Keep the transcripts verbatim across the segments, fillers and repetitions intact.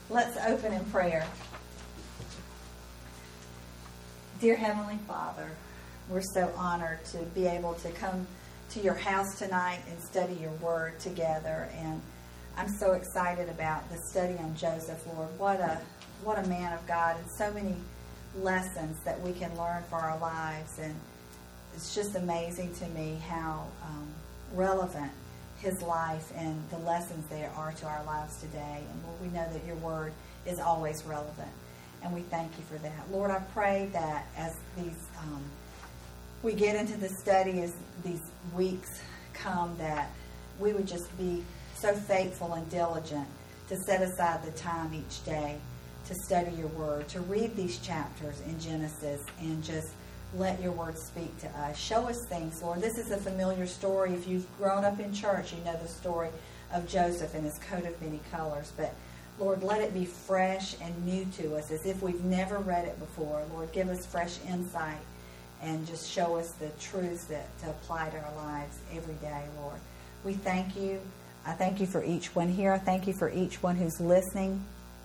Let's open in prayer. Dear Heavenly Father, we're so honored to be able to come to your house tonight and study your word together. And I'm so excited about the study on Joseph, Lord. What a what a man of God, and so many lessons that we can learn for our lives. And it's just amazing to me how um, relevant his life and the lessons there are to our lives today. And Lord, we know that your word is always relevant, and we thank you for that. Lord, I pray that as these um, we get into the study, as these weeks come, that we would just be so faithful and diligent to set aside the time each day to study your word, to read these chapters in Genesis, and just let your word speak to us. Show us things, Lord. This is a familiar story. If you've grown up in church, you know the story of Joseph and his coat of many colors. But, Lord, let it be fresh and new to us, as if we've never read it before. Lord, give us fresh insight and just show us the truths that to apply to our lives every day, Lord. We thank you. I thank you for each one here. I thank you for each one who's listening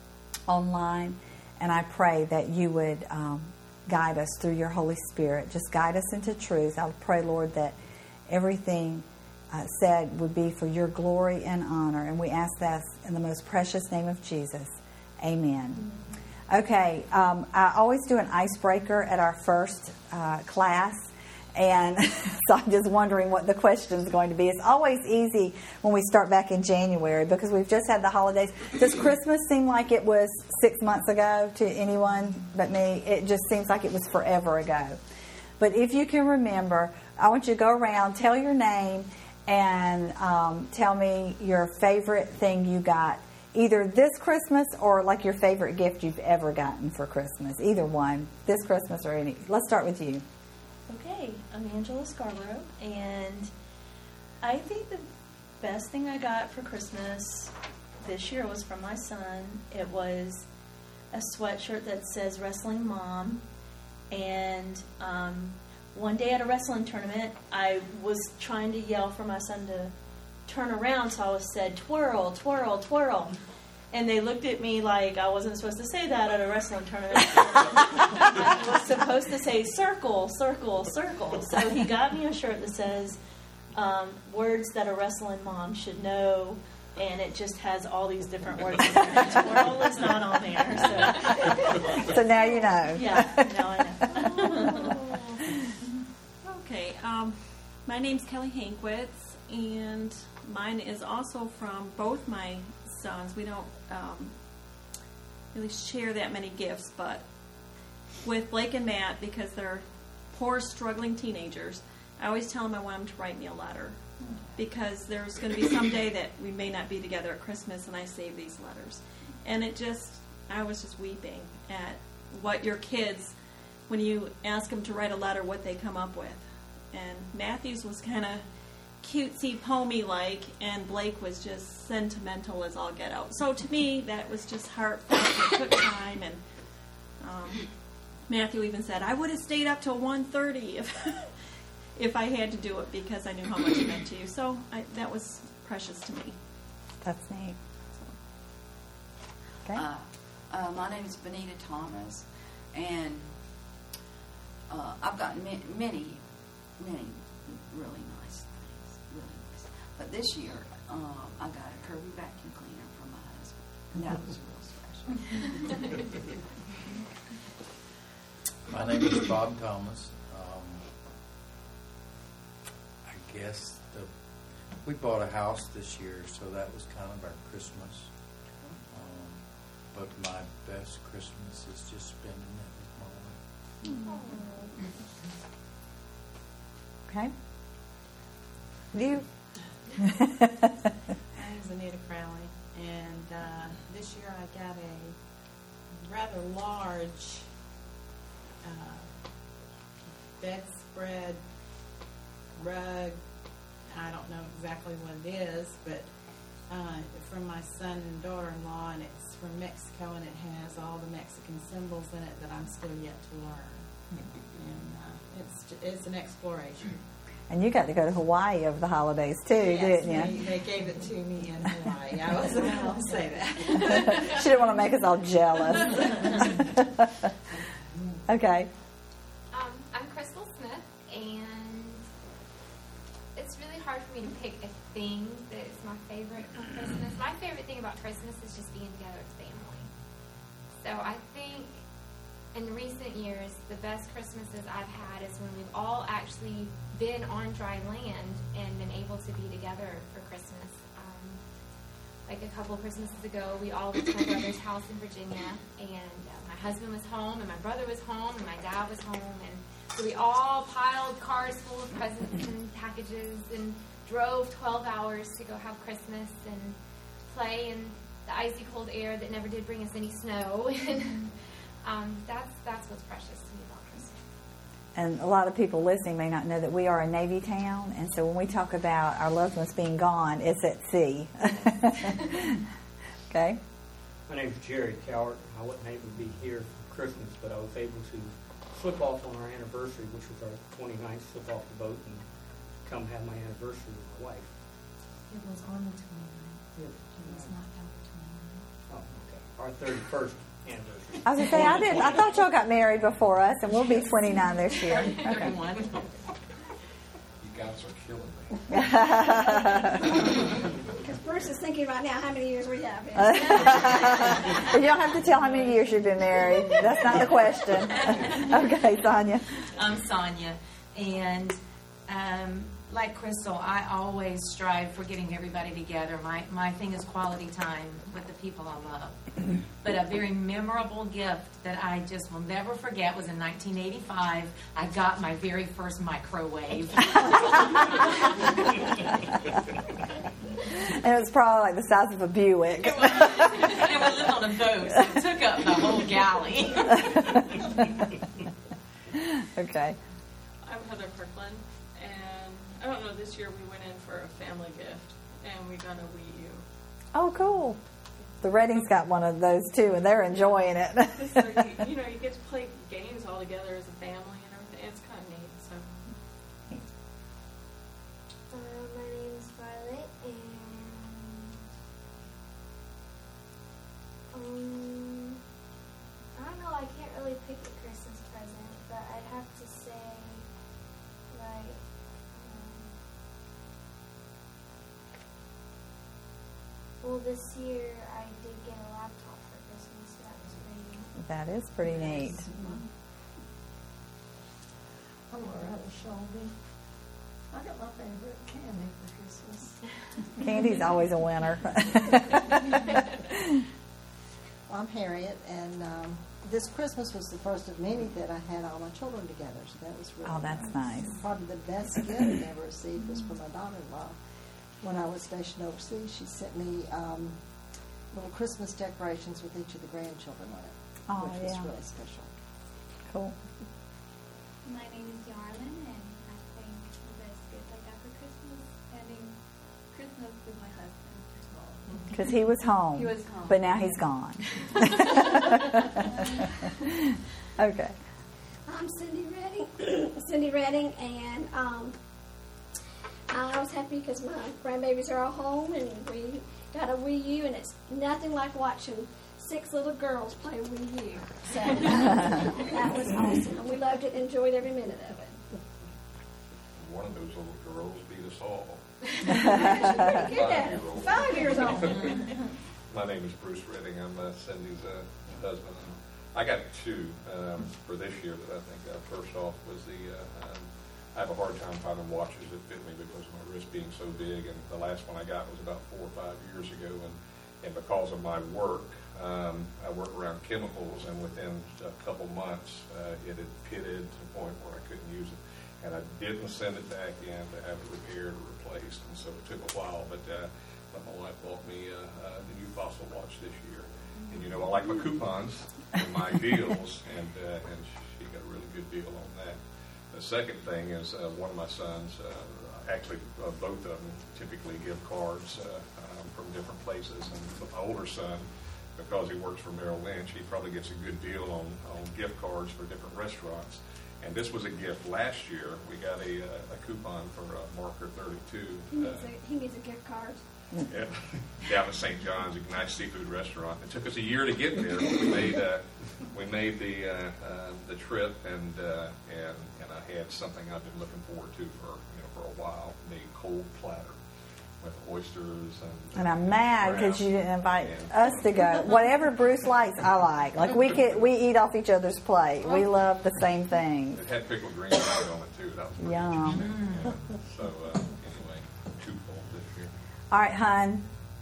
online. And I pray that you would Um, guide us through your Holy Spirit. Just guide us into truth. I pray, Lord, that everything uh, said would be for your glory and honor. And we ask that in the most precious name of Jesus. Amen. Mm-hmm. Okay, um, I always do an icebreaker at our first uh, class. And so I'm just wondering what the question is going to be. It's always easy when we start back in January because we've just had the holidays. Does Christmas seem like it was six months ago to anyone but me? It just seems like it was forever ago. But if you can remember, I want you to go around, tell your name, and um, tell me your favorite thing you got, either this Christmas or like your favorite gift you've ever gotten for Christmas. Either one, this Christmas or any. Let's start with you. Okay, I'm Angela Scarborough, and I think the best thing I got for Christmas this year was from my son. It was a sweatshirt that says Wrestling Mom, and um, one day at a wrestling tournament, I was trying to yell for my son to turn around, so I was said, twirl, twirl, twirl. And they looked at me like I wasn't supposed to say that at a wrestling tournament. I was supposed to say circle, circle, circle. So he got me a shirt that says um, words that a wrestling mom should know, and it just has all these different words in there. Twirl is not on there. So, so now you know. Yeah, now I know. Okay, um, my name's Kelly Hankwitz, and mine is also from both my sons. We don't um, really share that many gifts, but with Blake and Matt, because they're poor, struggling teenagers, I always tell them I want them to write me a letter, because there's going to be some day that we may not be together at Christmas, and I save these letters. And it just, I was just weeping at what your kids, when you ask them to write a letter, what they come up with. And Matthew's was kind of cutesy, poemy-like, and Blake was just sentimental as all get out. So to me, that was just heartfelt. It took time, and um, Matthew even said, I would have stayed up till one thirty if if I had to do it, because I knew how much it meant to you. So I, that was precious to me. That's neat. Okay. Uh, uh, my name is Benita Thomas, and uh, I've gotten many, many, many really nice things, really nice. But this year, uh, I got a Kirby vacuum cleaner from my husband, and that was real special. My name is Bob Thomas. Um, I guess the we bought a house this year, so that was kind of our Christmas. Um, but my best Christmas is just spending it with my wife. Okay. You. My name is Anita Crowley, and uh, this year I got a rather large uh, bedspread rug. I don't know exactly what it is, but uh, from my son and daughter-in-law, and it's from Mexico, and it has all the Mexican symbols in it that I'm still yet to learn. And uh, it's it's an exploration. And you got to go to Hawaii over the holidays too, Yes, didn't they, you? they gave it to me in Hawaii. I wasn't going to say that. She didn't want to make us all jealous. Okay. Um, I'm Crystal Smith, and it's really hard for me to pick a thing that is my favorite for Christmas. My favorite thing about Christmas is just being together as family. So I think in recent years, the best Christmases I've had is when we've all actually been on dry land and been able to be together for Christmas. Um, like a couple Christmases ago, we all went to my brother's house in Virginia, and uh, my husband was home, and my brother was home, and my dad was home, and so we all piled cars full of presents and packages and drove twelve hours to go have Christmas and play in the icy cold air that never did bring us any snow. And um, that's that's what's precious to me about Christmas. And a lot of people listening may not know that we are a Navy town, and so when we talk about our loved ones being gone, it's at sea. Okay. My name's Jerry Cowart. I wasn't able to be here for Christmas, but I was able to slip off on our anniversary, which was our twenty-ninth, slip off the boat and come have my anniversary with my wife. It was on the twenty-ninth. It was not on the twenty-ninth. Oh, okay. Our thirty-first anniversary. I was gonna say I did. I thought y'all got married before us, and we'll be twenty-nine this year. Okay. thirty-one. You guys are killing me. Because Bruce is thinking right now how many years we have. You don't have to tell how many years you've been married. That's not the question. Okay, Sonia. I'm Sonia, and um, like Crystal, I always strive for getting everybody together. My my thing is quality time with the people I love. But a very memorable gift that I just will never forget was in nineteen eighty-five. I got my very first microwave. And it was probably like the size of a Buick. It was. And we lived on a boat, so it took up the whole galley. Okay. I'm Heather Kirkland, and I don't know, this year we went in for a family gift, and we got a Wii U. Oh, cool. The Reddings got one of those too, and they're enjoying it. It's like, you, you know, you get to play games all together as a family and everything. It's kind of neat. So, Uh, my name is Violet, and um, I don't know. I can't really pick a Christmas present, but I'd have to say, like, um, well, this year I did get a laptop for Christmas, so that was pretty neat. That is pretty neat. I'm Loretta Shelby. I got my favorite candy for Christmas. Candy's always a winner. I'm Harriet, and um, this Christmas was the first of many that I had all my children together, so that was really Oh, that's nice. Probably the best gift I ever received was from my daughter-in-law. When I was stationed overseas, she sent me um, little Christmas decorations with each of the grandchildren on it, Oh, which was yeah. really special. Cool. My name is Yarlin, and I think the best gift I got for Christmas is spending Christmas with my husband. Because he was home. He was home. But now he's gone. Okay. I'm Cindy Redding. Cindy Redding, and um, I was happy because my grandbabies are all home, and we got a Wii U, and it's nothing like watching six little girls play Wii U. So that was awesome, and we loved it and enjoyed every minute of it. One of those little girls beat us all. Pretty good at it. Five years old. My name is Bruce Redding. I'm uh, Cindy's uh, husband. And I got two um, for this year that I think uh, first off was the, uh, um, I have a hard time finding watches that fit me because of my wrist being so big, and the last one I got was about four or five years ago, and, and because of my work, um, I work around chemicals, and within a couple months uh, it had pitted to the point where I couldn't use it. And I didn't send it back in to have it repaired or replaced, and so it took a while. But, uh, but my wife bought me uh, uh, the new Fossil watch this year, and you know I like my coupons and my deals, and uh, and she got a really good deal on that. The second thing is uh, one of my sons, uh, actually uh, both of them, typically give cards uh, um, from different places, and my older son, because he works for Merrill Lynch, he probably gets a good deal on on gift cards for different restaurants. And this was a gift last year. We got a, uh, a coupon for uh, Marker He thirty-two. needs Uh, a, he needs a gift card. yeah, down at Saint John's, a nice seafood restaurant. It took us a year to get there. But we made uh, we made the uh, uh, the trip, and uh, and and I had something I've been looking forward to for you know for a while. The cold platter with oysters and. And I'm mad because you didn't invite And- us to go. Whatever Bruce likes, I like. Like we could, we eat off each other's plate. We love the same things. It had pickled green onion on it too. That was pretty Yum. interesting. Yeah. So uh, anyway, twofold this year. All right, hun.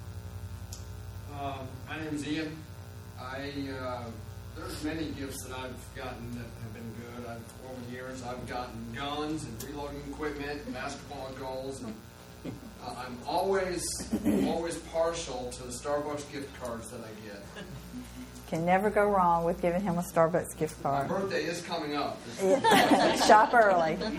Um, my name is Ian. I uh, there's many gifts that I've gotten that have been good. I've, over the years, I've gotten guns and reloading equipment, basketball goals, and uh, I'm always always partial to the Starbucks gift cards that I get. Can never go wrong with giving him a Starbucks gift My card. birthday is coming up. Shop early. They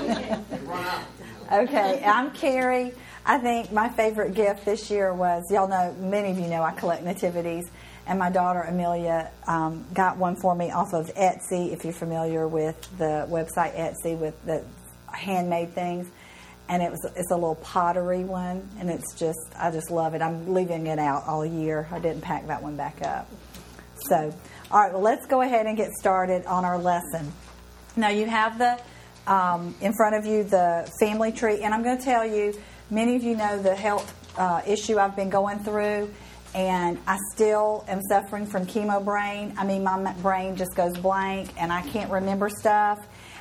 run out. Okay, I'm Carrie. I think my favorite gift this year was, y'all know, many of you know I collect nativities, and my daughter Amelia um, got one for me off of Etsy, if you're familiar with the website Etsy with the handmade things. And it was it's a little pottery one, and it's just, I just love it. I'm leaving it out all year. I didn't pack that one back up. So, all right, well, let's go ahead and get started on our lesson. Now, you have the um, in front of you the family tree, and I'm going to tell you, many of you know the health uh, issue I've been going through, and I still am suffering from chemo brain. I mean, my brain just goes blank, and I can't remember stuff.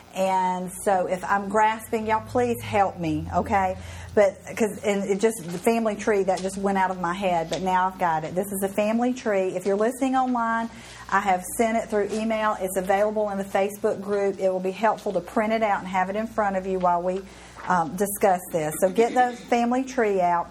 And so if I'm grasping, y'all please help me, okay? But because and it just the family tree that just went out of my head, but now I've got it. This is a family tree. If you're listening online, I have sent it through email. It's available in the Facebook group. It will be helpful to print it out and have it in front of you while we um, discuss this. So get the family tree out,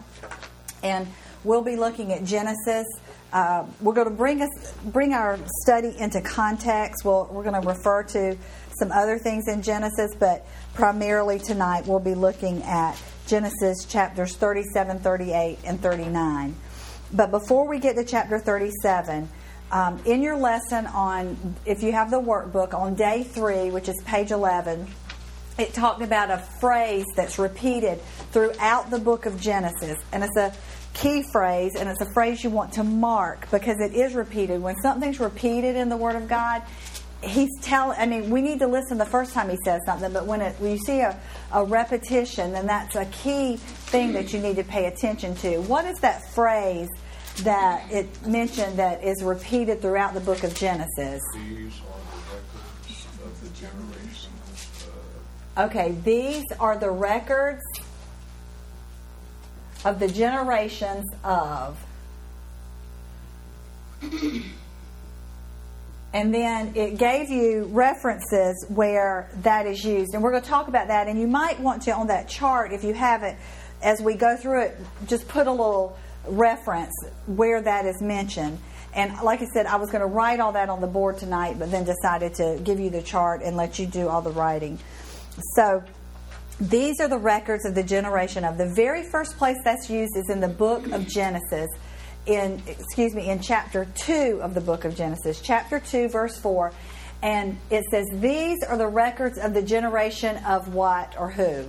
and we'll be looking at Genesis. Uh, we're going to bring us bring our study into context. We'll, we're going to refer to some other things in Genesis, but primarily tonight we'll be looking at Genesis chapters thirty-seven, thirty-eight, and thirty-nine. But before we get to chapter thirty-seven, um, in your lesson on, if you have the workbook, on day three, which is page eleven, it talked about a phrase that's repeated throughout the book of Genesis. And it's a key phrase, and it's a phrase you want to mark because it is repeated. When something's repeated in the Word of God, He's telling, I mean, we need to listen the first time he says something, but when, it, when you see a, a repetition, then that's a key thing that you need to pay attention to. What is that phrase that it mentioned that is repeated throughout the book of Genesis? These are the records of the generations. Okay, these are the records of the generations of. And then it gave you references where that is used. And we're going to talk about that. And you might want to, on that chart, if you have it, as we go through it, just put a little reference where that is mentioned. And like I said, I was going to write all that on the board tonight, but then decided to give you the chart and let you do all the writing. So these are the records of the generation of. The very first place that's used is in the book of Genesis. In excuse me, in chapter two of the book of Genesis, chapter two, verse four, and it says, "These are the records of the generation of what or who?"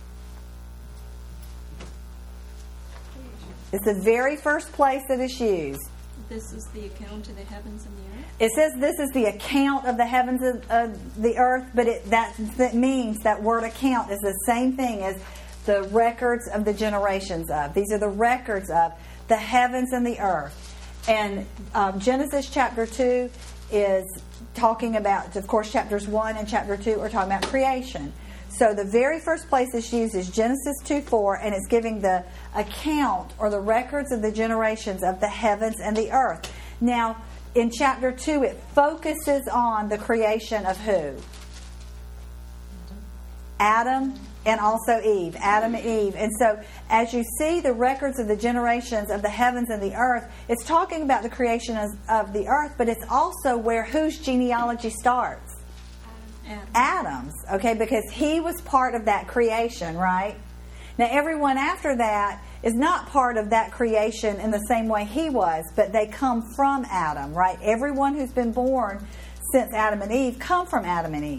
It's the very first place that it's used. This is the account of the heavens and the earth. It says this is the account of the heavens and of the earth, but it, that that means that word account is the same thing as the records of the generations of. These are the records of the heavens and the earth. And um, Genesis chapter two is talking about, of course, chapters one and chapter two are talking about creation. So the very first place it's used is Genesis two four, and it's giving the account or the records of the generations of the heavens and the earth. Now, in chapter two, it focuses on the creation of who? Adam and also Eve, Adam and Eve. And so as you see the records of the generations of the heavens and the earth, it's talking about the creation of, of the earth, but it's also where whose genealogy starts? Adam. Adam's, okay, because he was part of that creation, right? Now everyone after that is not part of that creation in the same way he was, but they come from Adam, right? Everyone who's been born since Adam and Eve come from Adam and Eve.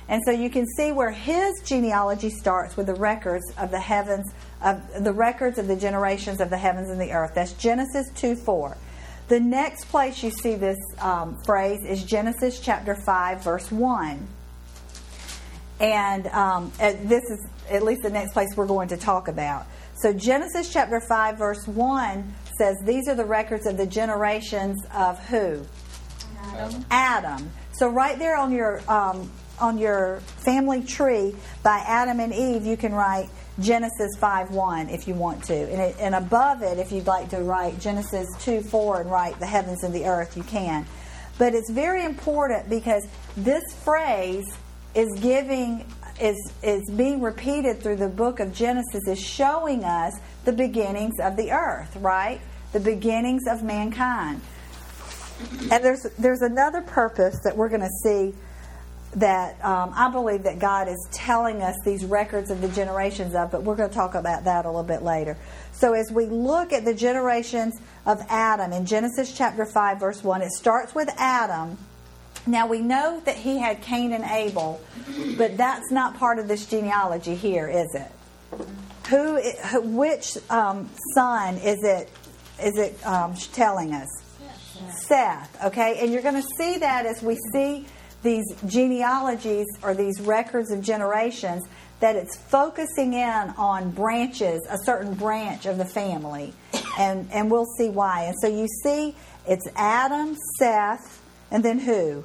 And so you can see where his genealogy starts with the records of the heavens, of the records of the generations of the heavens and the earth. That's Genesis two four. The next place you see this um, phrase is Genesis chapter five, verse one. And um, this is at least the next place we're going to talk about. So Genesis chapter five, verse one says, these are the records of the generations of who? Adam. Adam. So right there on your um, on your family tree by Adam and Eve, you can write Genesis five one if you want to. And, it, and above it, if you'd like to write Genesis two four and write the heavens and the earth, you can. But it's very important because this phrase is giving is is being repeated through the book of Genesis, is showing us the beginnings of the earth, right? The beginnings of mankind. And there's there's another purpose that we're going to see that um, I believe that God is telling us these records of the generations of, but we're going to talk about that a little bit later. So as we look at the generations of Adam in Genesis chapter five, verse one, it starts with Adam. Now we know that he had Cain and Abel, but that's not part of this genealogy here, is it? Who, who which um, son is it? Is it um, telling us? Seth. Seth. Okay, and you're going to see that as we see these genealogies or these records of generations, that it's focusing in on branches, a certain branch of the family, and and we'll see why. And so you see, it's Adam, Seth, and then who?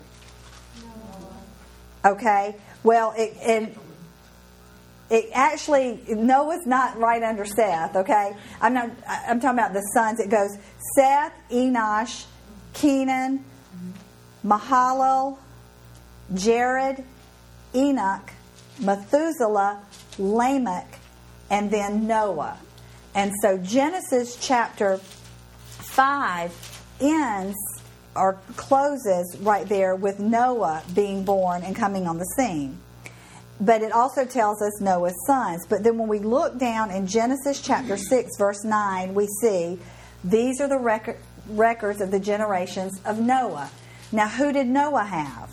Noah. Okay. Well, it and it actually Noah's not right under Seth. Okay, I'm not. I'm talking about the sons. It goes Seth, Enosh, Kenan, Mahalalel, Jared, Enoch, Methuselah, Lamech, and then Noah. And so Genesis chapter five ends or closes right there with Noah being born and coming on the scene. But it also tells us Noah's sons. But then when we look down in Genesis chapter six, verse nine, we see these are the record, records of the generations of Noah. Now, who did Noah have?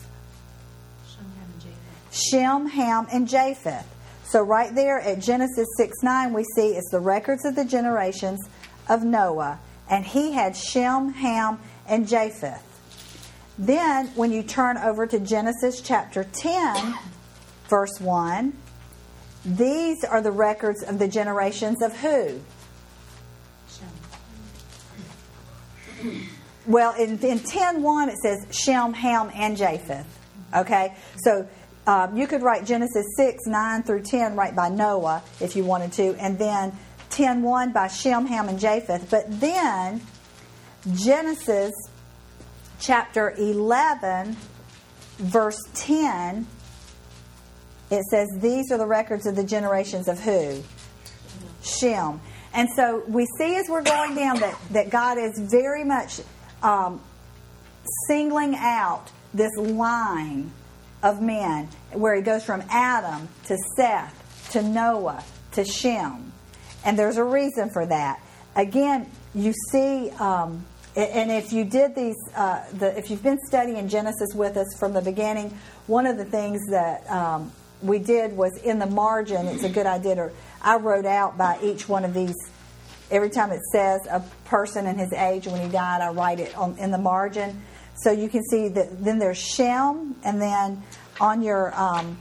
Shem, Ham, and Japheth. So right there at Genesis six nine, we see it's the records of the generations of Noah. And he had Shem, Ham, and Japheth. Then, when you turn over to Genesis chapter ten, verse one, these are the records of the generations of who? Shem. Well, in, in ten one, it says Shem, Ham, and Japheth. Okay? So, Um, you could write Genesis six, nine through ten right by Noah if you wanted to, and then ten one by Shem, Ham, and Japheth. But then Genesis chapter eleven, verse ten, it says, these are the records of the generations of who? Shem. And so we see as we're going down that, that God is very much um, singling out this line of men, where he goes from Adam to Seth to Noah to Shem. And there's a reason for that. Again, you see, um, and if you did these, uh, the, if you've been studying Genesis with us from the beginning, one of the things that um, we did was in the margin, it's a good idea to, I wrote out by each one of these, every time it says a person and his age when he died, I write it on, in the margin. So you can see that then there's Shem, and then on your, um,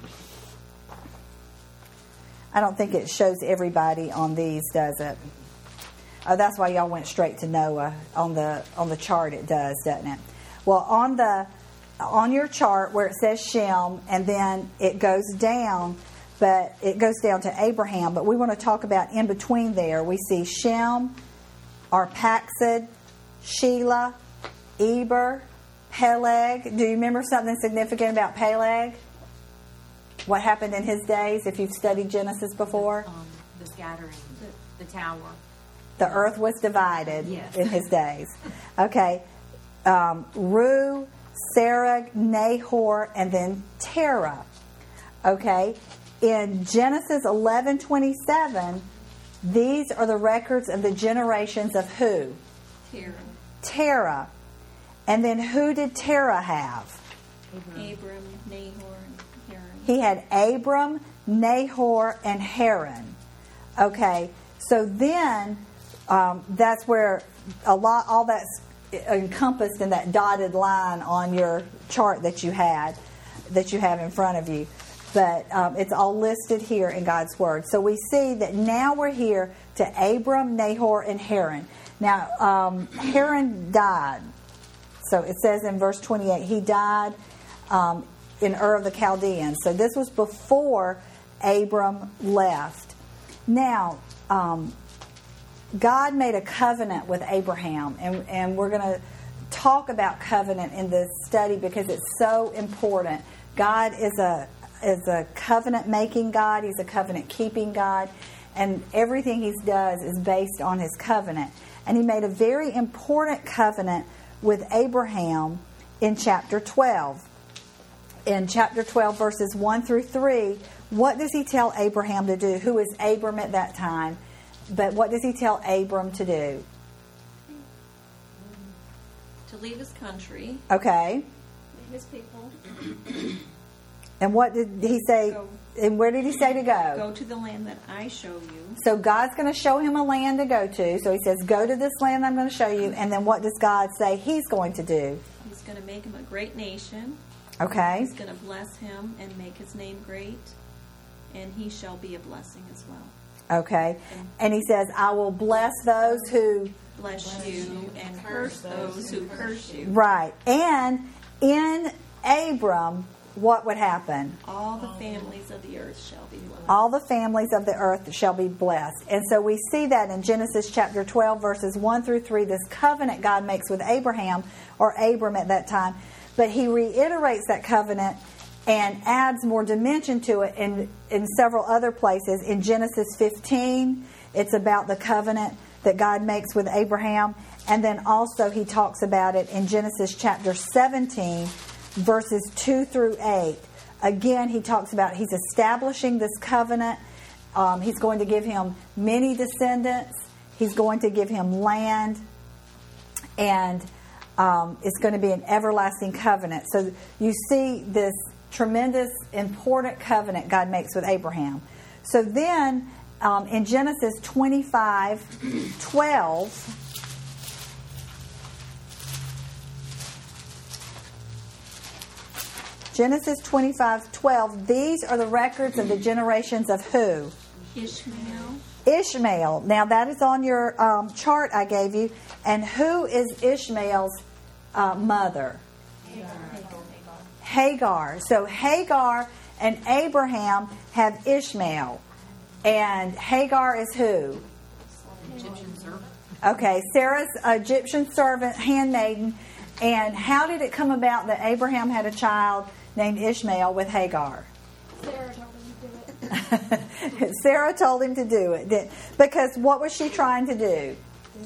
I don't think it shows everybody on these, does it? Oh, that's why y'all went straight to Noah. On the on the chart it does, doesn't it? Well, on the on your chart where it says Shem, and then it goes down, but it goes down to Abraham. But we want to talk about in between there. We see Shem, Arphaxad, Shelah, Eber, Peleg. Do you remember something significant about Peleg? What happened in his days, if you've studied Genesis before? Um, the scattering, the, the tower. The earth was divided yes. in his days. Okay. Um, Ru, Serug, Nahor, and then Terah. Okay. In Genesis eleven twenty-seven, these are the records of the generations of who? Terah. Terah. And then who did Terah have? Abram, Abram Nahor, and Haran. He had Abram, Nahor, and Haran. Okay, so then um, that's where a lot, all that's encompassed in that dotted line on your chart that you had, that you have in front of you. But um, it's all listed here in God's Word. So we see that now we're here to Abram, Nahor, and Haran. Now, um, Haran died. So it says in verse twenty-eight, he died um, in Ur of the Chaldeans. So this was before Abram left. Now, um, God made a covenant with Abraham, and, and we're going to talk about covenant in this study because it's so important. God is a is a covenant-making God. He's a covenant-keeping God, and everything He does is based on His covenant. And He made a very important covenant with Abraham in chapter twelve. In chapter twelve, verses one through three, what does He tell Abraham to do? Who is Abram at that time? But what does He tell Abram to do? To leave his country. Okay. Leave his people. And what did He say? Go. And where did He say to go? Go to the land that I show you. So God's going to show him a land to go to. So He says, go to this land I'm going to show you. And then what does God say He's going to do? He's going to make him a great nation. Okay. He's going to bless him and make his name great. And he shall be a blessing as well. Okay. And He says, I will bless those who... Bless you and curse those who curse you. Right. And in Abram, what would happen? All the families of the earth shall be blessed. All the families of the earth shall be blessed. And so we see that in Genesis chapter twelve, verses one through three, this covenant God makes with Abraham, or Abram at that time. But He reiterates that covenant and adds more dimension to it in, in several other places. In Genesis fifteen, it's about the covenant that God makes with Abraham. And then also He talks about it in Genesis chapter seventeen, verses two through eight. Again, He talks about He's establishing this covenant. Um, he's going to give him many descendants. He's going to give him land. And um, it's going to be an everlasting covenant. So you see this tremendous, important covenant God makes with Abraham. So then, um, in Genesis twenty-five twelve, Genesis twenty-five twelve, these are the records of the generations of who? Ishmael. Ishmael. Now that is on your um, chart I gave you. And who is Ishmael's uh, mother? Hagar. Hagar. So Hagar and Abraham have Ishmael. And Hagar is who? Egyptian servant. Okay, Sarah's Egyptian servant, handmaiden. And how did it come about that Abraham had a child named Ishmael with Hagar? Sarah told him to do it. Sarah told him to do it. Because what was she trying to do?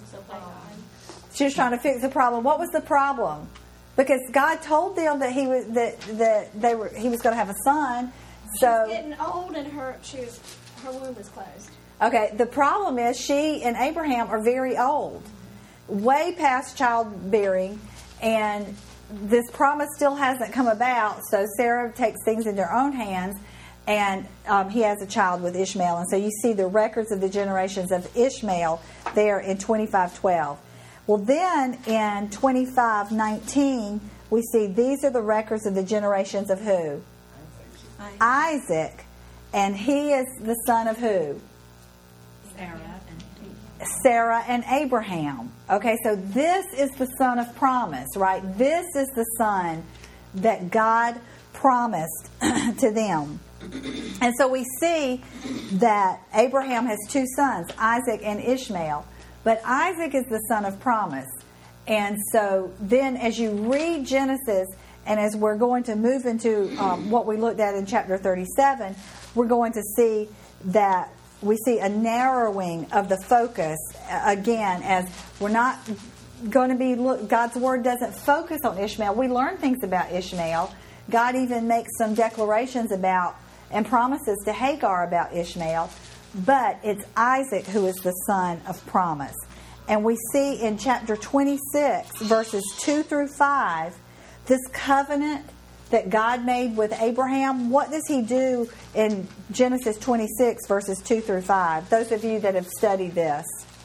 She was trying to fix the problem. What was the problem? Because God told them that he was that that they were he was going to have a son. So she was getting old and her she was her womb was closed. Okay, the problem is she and Abraham are very old, way past childbearing, and this promise still hasn't come about. So Sarah takes things into her own hands, and um, he has a child with Ishmael. And so you see the records of the generations of Ishmael there in twenty-five twelve. Well, then in twenty-five nineteen, we see these are the records of the generations of who? Isaac. Isaac. And he is the son of who? Sarah and Sarah and Abraham. Okay, so this is the son of promise, right? This is the son that God promised to them. And so we see that Abraham has two sons, Isaac and Ishmael. But Isaac is the son of promise. And so then as you read Genesis, and as we're going to move into um, what we looked at in chapter thirty-seven, we're going to see that we see a narrowing of the focus again, as we're not going to be, look, God's word doesn't focus on Ishmael. We learn things about Ishmael. God even makes some declarations about and promises to Hagar about Ishmael. But it's Isaac who is the son of promise. And we see in chapter twenty-six, verses two through five, this covenant that God made with Abraham, what does he do in Genesis twenty-six, verses two through five? Those of you that have studied this.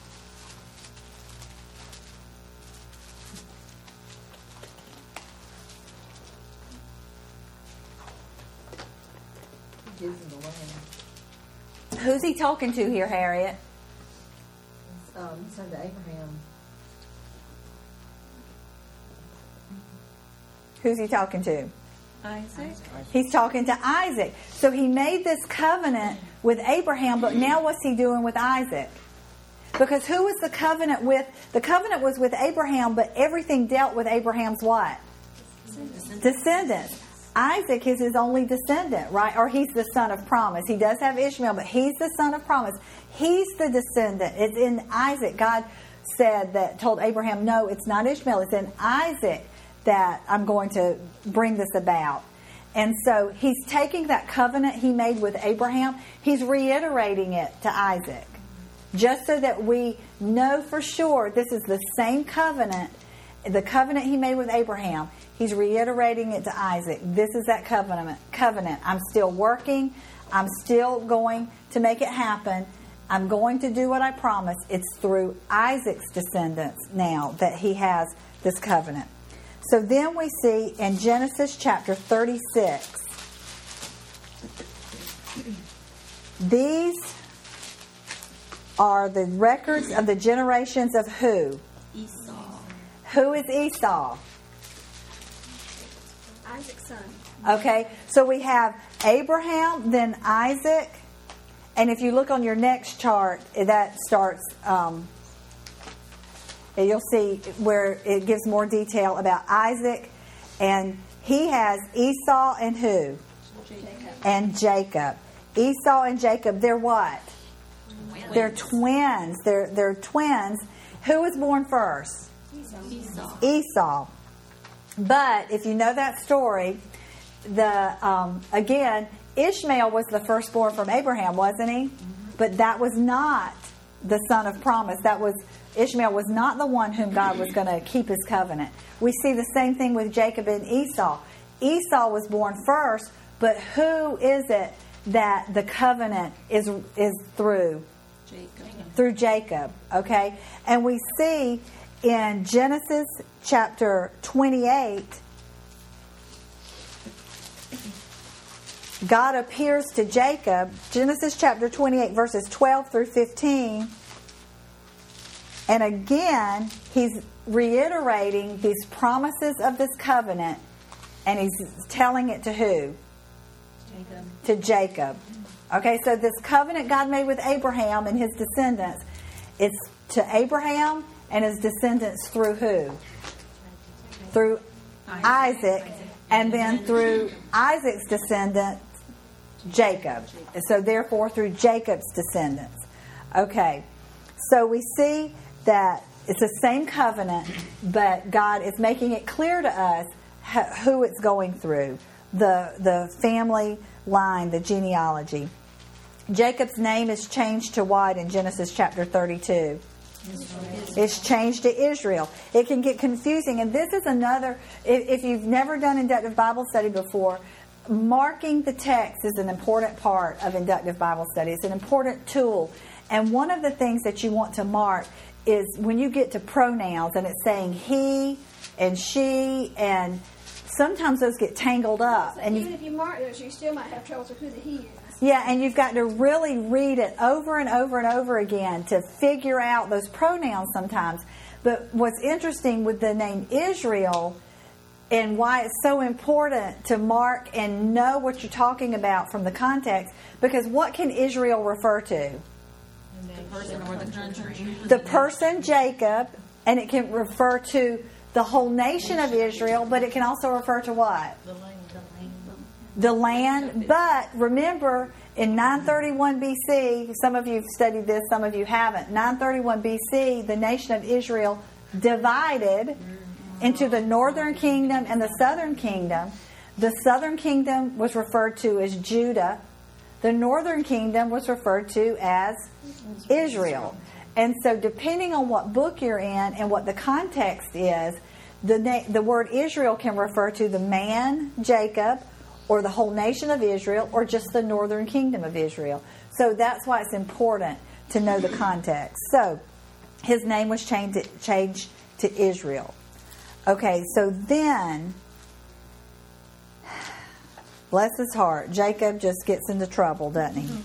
He gives him the land. Who's he talking to here, Harriet? Um, son to Abraham. Who's he talking to? Isaac. He's talking to Isaac. So he made this covenant with Abraham, but now what's he doing with Isaac? Because who was the covenant with? The covenant was with Abraham, but everything dealt with Abraham's what? Descendants. Descendants. Isaac is his only descendant, right? Or he's the son of promise. He does have Ishmael, but he's the son of promise. He's the descendant. It's in Isaac. God said that, told Abraham, no, it's not Ishmael. It's in Isaac that I'm going to bring this about. And so he's taking that covenant he made with Abraham, he's reiterating it to Isaac. Just so that we know for sure this is the same covenant, the covenant he made with Abraham. He's reiterating it to Isaac. This is that covenant. Covenant. I'm still working. I'm still going to make it happen. I'm going to do what I promised. It's through Isaac's descendants now that he has this covenant. So then we see in Genesis chapter thirty-six, these are the records of the generations of who? Esau. Who is Esau? Isaac's son. Okay, so we have Abraham, then Isaac, and if you look on your next chart, that starts... Um, You'll see where it gives more detail about Isaac. And he has Esau and who? Jacob. And Jacob. Esau and Jacob, they're what? Twins. They're twins. They're, they're twins. Who was born first? Esau. Esau. But if you know that story, the um, again, Ishmael was the firstborn from Abraham, wasn't he? Mm-hmm. But that was not the son of promise. That was... Ishmael was not the one whom God was going to keep his covenant. We see the same thing with Jacob and Esau. Esau was born first, but who is it that the covenant is is through? Jacob. Through Jacob, okay? And we see in Genesis chapter twenty-eight, God appears to Jacob. Genesis chapter twenty-eight, verses twelve through fifteen. And again, he's reiterating these promises of this covenant, and he's telling it to who? Jacob. To Jacob. Okay, so this covenant God made with Abraham and his descendants, it's to Abraham and his descendants through who? Through Isaac, and then through Isaac's descendant, Jacob. And so therefore through Jacob's descendants. Okay, so we see that it's the same covenant, but God is making it clear to us who it's going through, the the family line, the genealogy. Jacob's name is changed to what in Genesis chapter thirty-two? Israel. It's changed to Israel. It can get confusing, and this is another, if, if you've never done inductive Bible study before, marking the text is an important part of inductive Bible study. It's an important tool. And one of the things that you want to mark is when you get to pronouns and it's saying he and she, and sometimes those get tangled up. So and even you, if you mark those, you still might have trouble with who the he is. yeah, and you've got to really read it over and over and over again to figure out those pronouns sometimes. But what's interesting with the name Israel and why it's so important to mark and know what you're talking about from the context, because what can Israel refer to? The person or the country. The person Jacob, and it can refer to the whole nation of Israel, but it can also refer to what? The land. The land. But remember, in nine thirty-one B C, some of you have studied this, some of you haven't. nine thirty-one B C, the nation of Israel divided into the northern kingdom and the southern kingdom. The southern kingdom was referred to as Judah. The northern kingdom was referred to as Israel. And so depending on what book you're in and what the context is, the na- the word Israel can refer to the man Jacob, or the whole nation of Israel, or just the northern kingdom of Israel. So that's why it's important to know the context. So his name was changed to, changed to Israel. Okay, so then, bless his heart, Jacob just gets into trouble, doesn't he?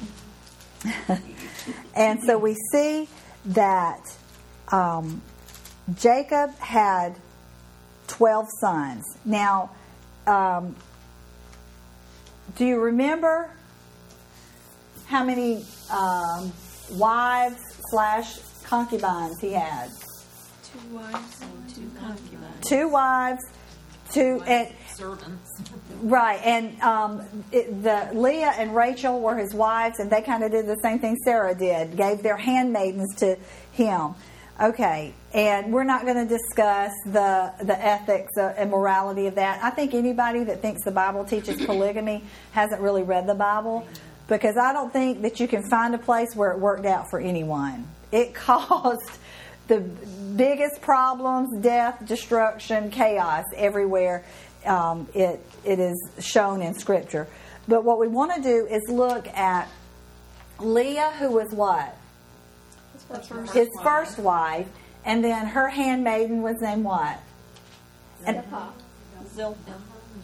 And so we see that um, Jacob had twelve sons. Now, um, do you remember how many um, wives slash concubines he had? Two wives and two concubines. Two wives, two and servants. Right, and um, it, the Leah and Rachel were his wives, and they kind of did the same thing Sarah did, gave their handmaidens to him. Okay, and we're not going to discuss the the ethics and morality of that. I think anybody that thinks the Bible teaches polygamy hasn't really read the Bible, because I don't think that you can find a place where it worked out for anyone. It caused the biggest problems, death, destruction, chaos everywhere. Um, it it is shown in Scripture. But what we want to do is look at Leah, who was what? His first His first wife, and then her handmaiden was named what? And Zilpah. Zilpah.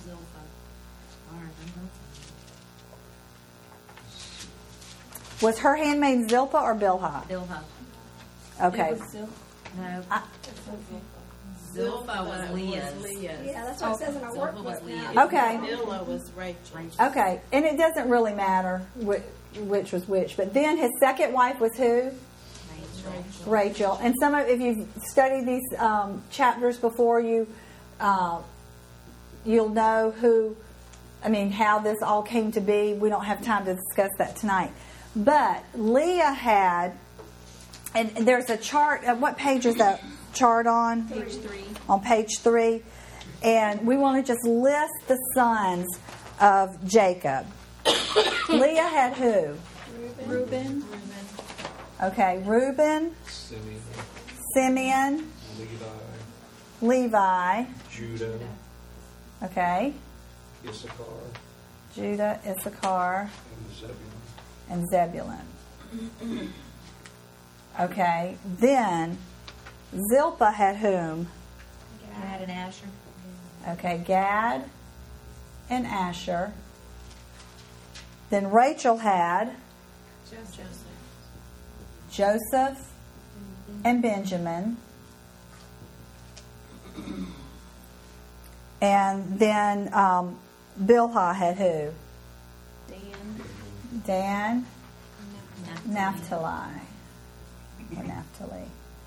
was her handmaiden Zilpah or Bilhah? Bilhah. Okay. It was Zil- No. I- Zilpah was Leah's. Yeah, that's what it says in our Zilpah was workbook Leah's. now. Okay. Bilhah was Rachel. Okay, and it doesn't really matter which, which was which. But then his second wife was who? Rachel. And some of, if you've studied these um, chapters before, you uh, you'll know who. I mean, how this all came to be. We don't have time to discuss that tonight. But Leah had, and there's a chart. Uh, what page is that chart on? Page three. On page three. And we want to just list the sons of Jacob. Leah had who? Reuben. Okay, Reuben, Simeon, Simeon, Levi, Levi. Judah, Okay, Issachar, Judah, Issachar, and Zebulun. and Zebulun. Okay, then Zilpah had whom? Gad and Asher. Okay, Gad and Asher. Then Rachel had Joseph. Joseph and Benjamin. And then um, Bilhah had who? Dan. Dan, Naphtali. Or Naphtali.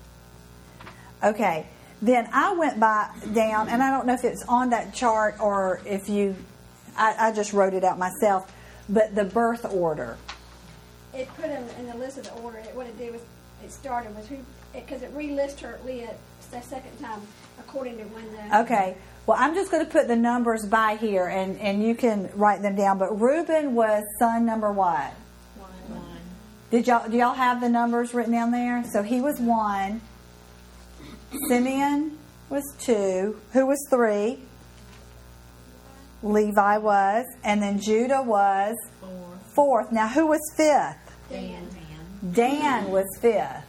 Okay. Then I went by down, and I don't know if it's on that chart or if you, I, I just wrote it out myself, but the birth order. It put him in the list of the order. It, what it did was it started with who, because it, it relists her Leah the second time according to when the. Okay. Well, I'm just going to put the numbers by here, and, and you can write them down. But Reuben was son number what? One. Did y'all do y'all have the numbers written down there? So he was one. Simeon was two. Who was three? Levi was, and then Judah was Four. fourth. Now who was fifth? Dan. Dan was fifth.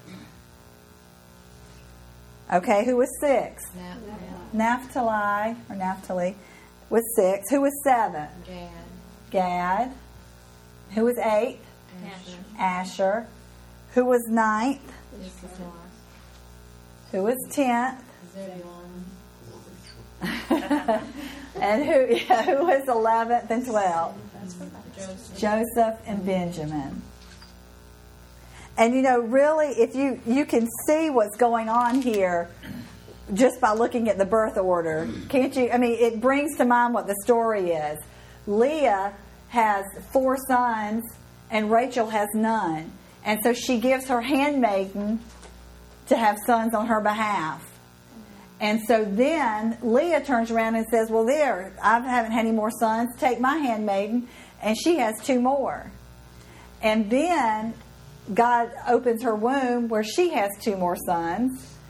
Okay, who was sixth? Naphtali or Naphtali was six. Who was seventh? Gad. Gad. Who was eighth? Asher. Asher. Who was ninth? Issachar. Who was tenth? Zebulun. And who yeah, who was eleventh and twelfth? Joseph. Joseph and Benjamin. And you know, really, if you you can see what's going on here just by looking at the birth order, can't you? I mean, it brings to mind what the story is. Leah has four sons, and Rachel has none, and so she gives her handmaiden to have sons on her behalf. And so then Leah turns around and says, well, there, I haven't had any more sons. Take my handmaiden. And she has two more. And then God opens her womb where she has two more sons.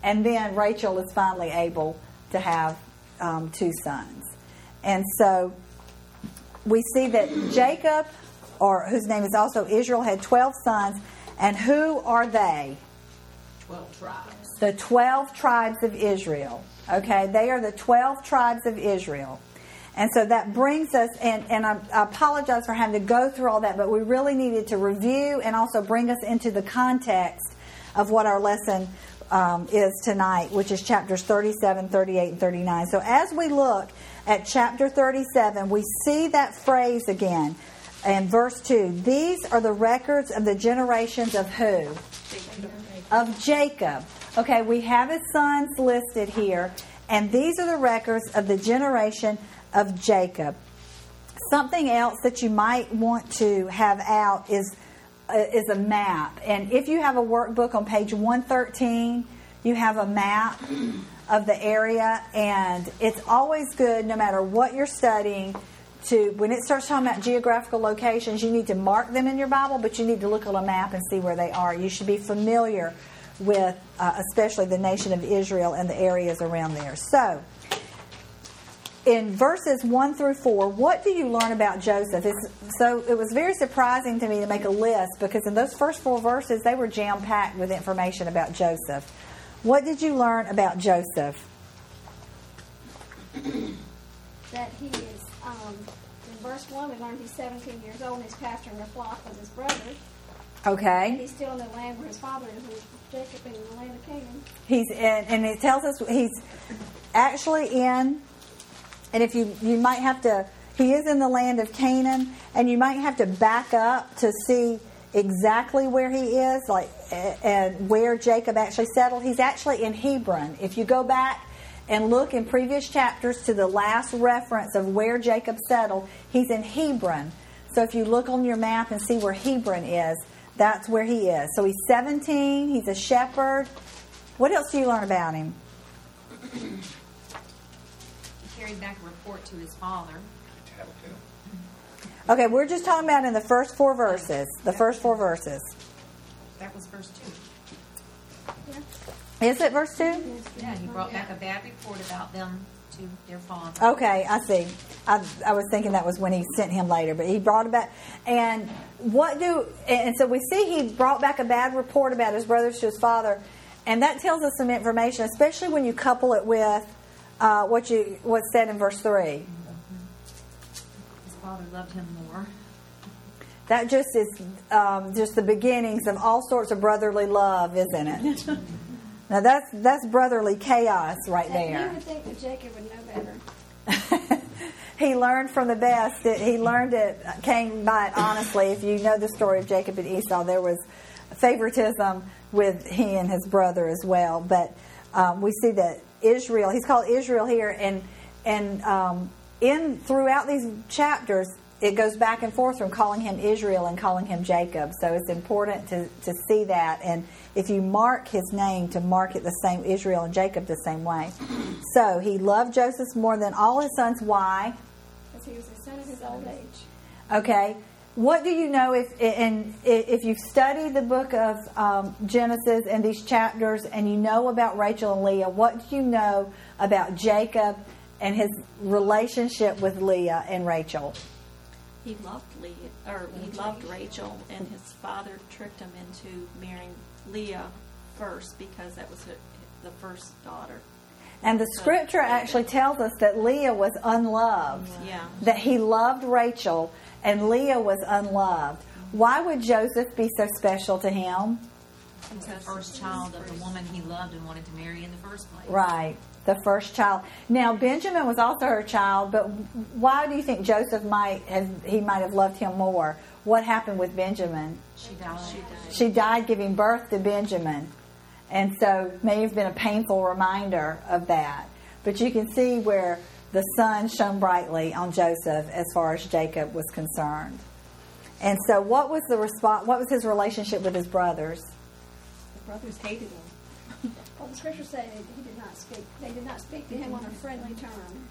And then Rachel is finally able to have um, two sons. And so we see that Jacob, or whose name is also Israel, had twelve sons. And who are they? Twelve tribes. The twelve tribes of Israel. Okay, they are the twelve tribes of Israel. And so that brings us, and, and I, I apologize for having to go through all that, but we really needed to review and also bring us into the context of what our lesson um, is tonight, which is chapters thirty-seven, thirty-eight, and thirty-nine. So as we look at chapter thirty-seven, we see that phrase again in verse two. These are the records of the generations of who? Of Jacob. Okay, we have his sons listed here, and these are the records of the generation of Jacob. Something else that you might want to have out is uh, is a map. And if you have a workbook on page one thirteen, you have a map of the area, and it's always good, no matter what you're studying, to when it starts talking about geographical locations, you need to mark them in your Bible, but you need to look at a map and see where they are. You should be familiar with uh, especially the nation of Israel and the areas around there. So in verses one through four, what do you learn about Joseph? It's, so it was very surprising to me to make a list, because in those first four verses, they were jam-packed with information about Joseph. What did you learn about Joseph? That he is, um, in verse one, we learned he's seventeen years old and he's pasturing a flock with his brothers. Okay. And he's still in the land where his father is, with Jacob, in the land of Canaan. He's in, and it tells us he's actually in, and if you, you might have to, he is in the land of Canaan, and you might have to back up to see exactly where he is, like, and where Jacob actually settled. He's actually in Hebron. If you go back and look in previous chapters to the last reference of where Jacob settled, he's in Hebron. So if you look on your map and see where Hebron is, that's where he is. So he's seventeen, he's a shepherd. What else do you learn about him? He carried back a report to his father. Okay, we're just talking about in the first four verses. The first four verses. That was verse two. Yeah. Is it verse two? Yeah, he brought back a bad report about them to their father. Okay, I see. I, I was thinking that was when he sent him later, but he brought it back. And what do? And so we see he brought back a bad report about his brothers to his father, and that tells us some information, especially when you couple it with uh, what you what's said in verse three. His father loved him more. That just is um, just the beginnings of all sorts of brotherly love, isn't it? Now that's that's brotherly chaos right there. You would think that Jacob would know better. He learned from the best. It, he learned it, came by it honestly. If you know the story of Jacob and Esau, there was favoritism with he and his brother as well. But um, we see that Israel, he's called Israel here, and and um, in throughout these chapters, it goes back and forth from calling him Israel and calling him Jacob. So it's important to, to see that. And if you mark his name, to mark it the same, Israel and Jacob the same way. So he loved Joseph more than all his sons. Why? Because he was the son of his old age. Okay. What do you know if and if you've studied the book of um, Genesis and these chapters, and you know about Rachel and Leah? What do you know about Jacob and his relationship with Leah and Rachel? He loved Leah, or he loved Rachel, and his father tricked him into marrying Leah first because that was the first daughter. And the scripture actually tells us that Leah was unloved. Yeah. That he loved Rachel and Leah was unloved. Why would Joseph be so special to him? He was the first child of the woman he loved and wanted to marry in the first place. Right. The first child. Now, Benjamin was also her child, but why do you think Joseph might have, he might have loved him more? What happened with Benjamin? She died. She died. She died giving birth to Benjamin. And so may have been a painful reminder of that. But you can see where the sun shone brightly on Joseph as far as Jacob was concerned. And so what was the response? What was his relationship with his brothers? The brothers hated him. Well, the scripture said he did not speak. They did not speak to him on a friendly term.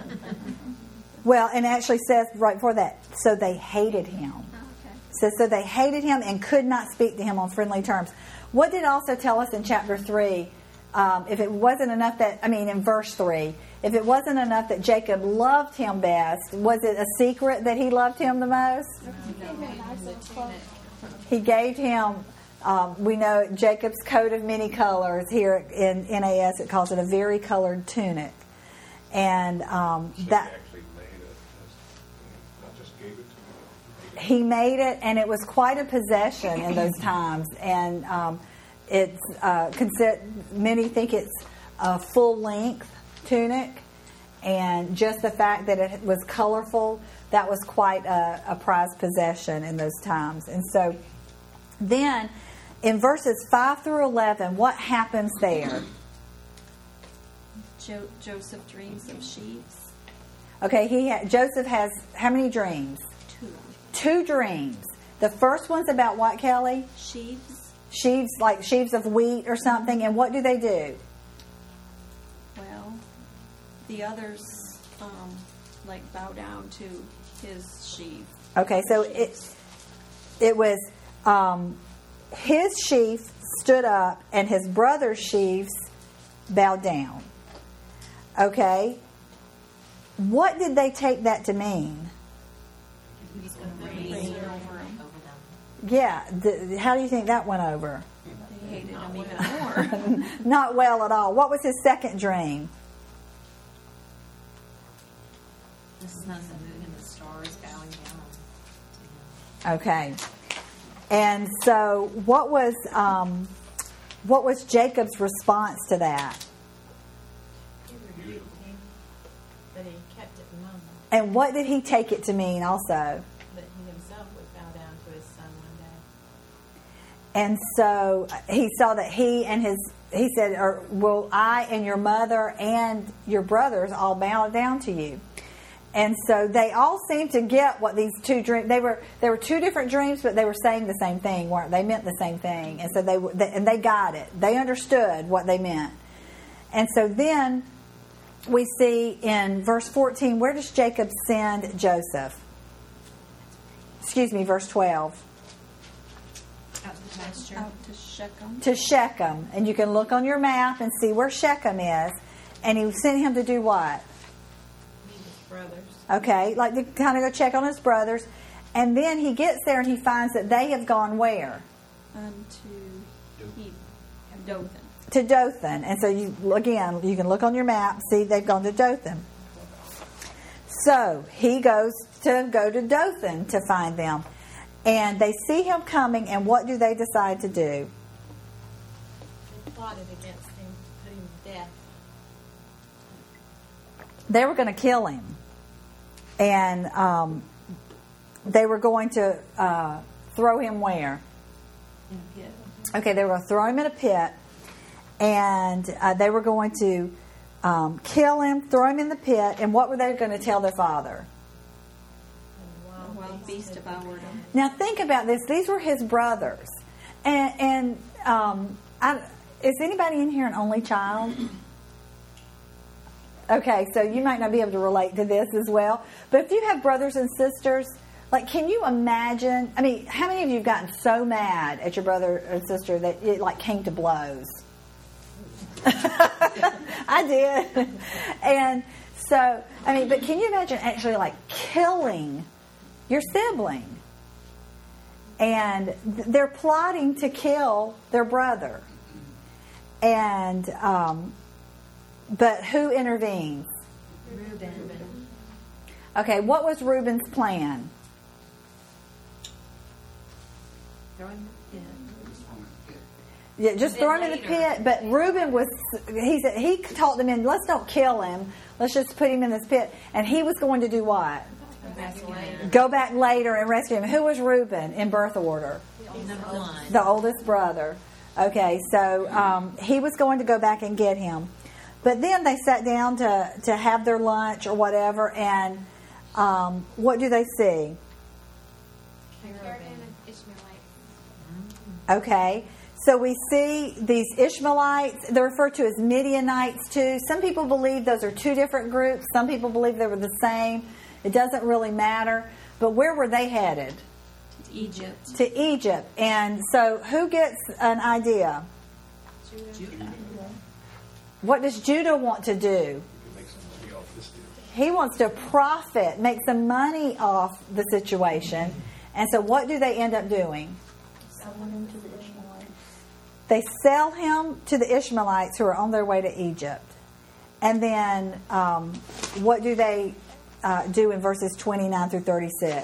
Well, and it actually says right before that, so they hated him. Oh, okay. So, so they hated him and could not speak to him on friendly terms. What did it also tell us in chapter three um, if it wasn't enough that, I mean, in verse three, if it wasn't enough that Jacob loved him best, was it a secret that he loved him the most? He gave him, um, we know Jacob's coat of many colors. Here in N A S, it calls it a very colored tunic. And um, So that. he actually made it, not just gave it to me. He made it, and it was quite a possession in those times. And um, it's uh, consider, many think it's a full length tunic, and just the fact that it was colorful, that was quite a, a prized possession in those times. And so, then in verses five through eleven, what happens there? Jo- Joseph dreams of sheaves. Okay, he ha- Joseph has how many dreams? Two. Two dreams. The first one's about what, Kelly? Sheaves. Sheaves, like sheaves of wheat or something. And what do they do? Well, the others um, like bow down to his sheaf. Okay, so it it was um, his sheaf stood up and his brother's sheaves bowed down. Okay, what did they take that to mean? He's going to reign over them. Yeah, th- how do you think that went over? They hated him even more. Not well at all. What was his second dream? The sun, the moon, and the stars bowing down. Okay, and so what was um, what was Jacob's response to that? But he kept it in mind And what did he take it to mean also? that he himself would bow down to his son one day. And so he saw that he and his, he said, or, will I and your mother and your brothers all bow down to you? And so they all seemed to get what these two dreams, they were, there were two different dreams, but they were saying the same thing, weren't they? They meant the same thing. And so they, they and they got it. They understood what they meant. And so then we see in verse fourteen, where does Jacob send Joseph? Excuse me, verse twelve. Out to pasture. Out to Shechem. To Shechem. And you can look on your map and see where Shechem is. And he sent him to do what? His brothers. Okay, like to kind of go check on his brothers. And then he gets there and he finds that they have gone where? Unto he, Dothan. To Dothan. And so you again, you can look on your map, see they've gone to Dothan. So he goes to go to Dothan to find them. And they see him coming, and what do they decide to do? They plotted against him, put him to death. They were going to kill him. And um, they were going to uh, throw him where? In a pit. Okay, they were going to throw him in a pit. And uh, they were going to um, kill him, throw him in the pit. And what were they going to tell their father? A wild beast devoured him. Now think about this. These were his brothers. And, and um, I, is anybody in here an only child? Okay, so you might not be able to relate to this as well. But if you have brothers and sisters, like, can you imagine? I mean, how many of you have gotten so mad at your brother or sister that it, like, came to blows? I did. And so, I mean, but can you imagine actually, like, killing your sibling? And th- they're plotting to kill their brother. And, um, but who intervenes? Reuben. Okay, what was Reuben's plan? Throw him in the pit. Yeah, just Then throw him in the later- pit. But Reuben was, he said, he talked them in, let's don't kill him. Let's just put him in this pit. And he was going to do what? Rescue him. Go back later and rescue him. Who was Reuben in birth order? Number one. The oldest brother. Okay, so um, he was going to go back and get him. But then they sat down to, to have their lunch or whatever, and um, what do they see? Caravan of Ishmaelites. Okay, so we see these Ishmaelites. They're referred to as Midianites too. Some people believe those are two different groups. Some people believe they were the same. It doesn't really matter. But where were they headed? To Egypt. To Egypt. And so who gets an idea? Judah. what does Judah want to do? You can make some money off this deal. He wants to profit, make some money off the situation. And so what do they end up doing? Selling him to the Ishmaelites. They sell him to the Ishmaelites who are on their way to Egypt. And then um, what do they uh, do in verses twenty-nine through thirty-six?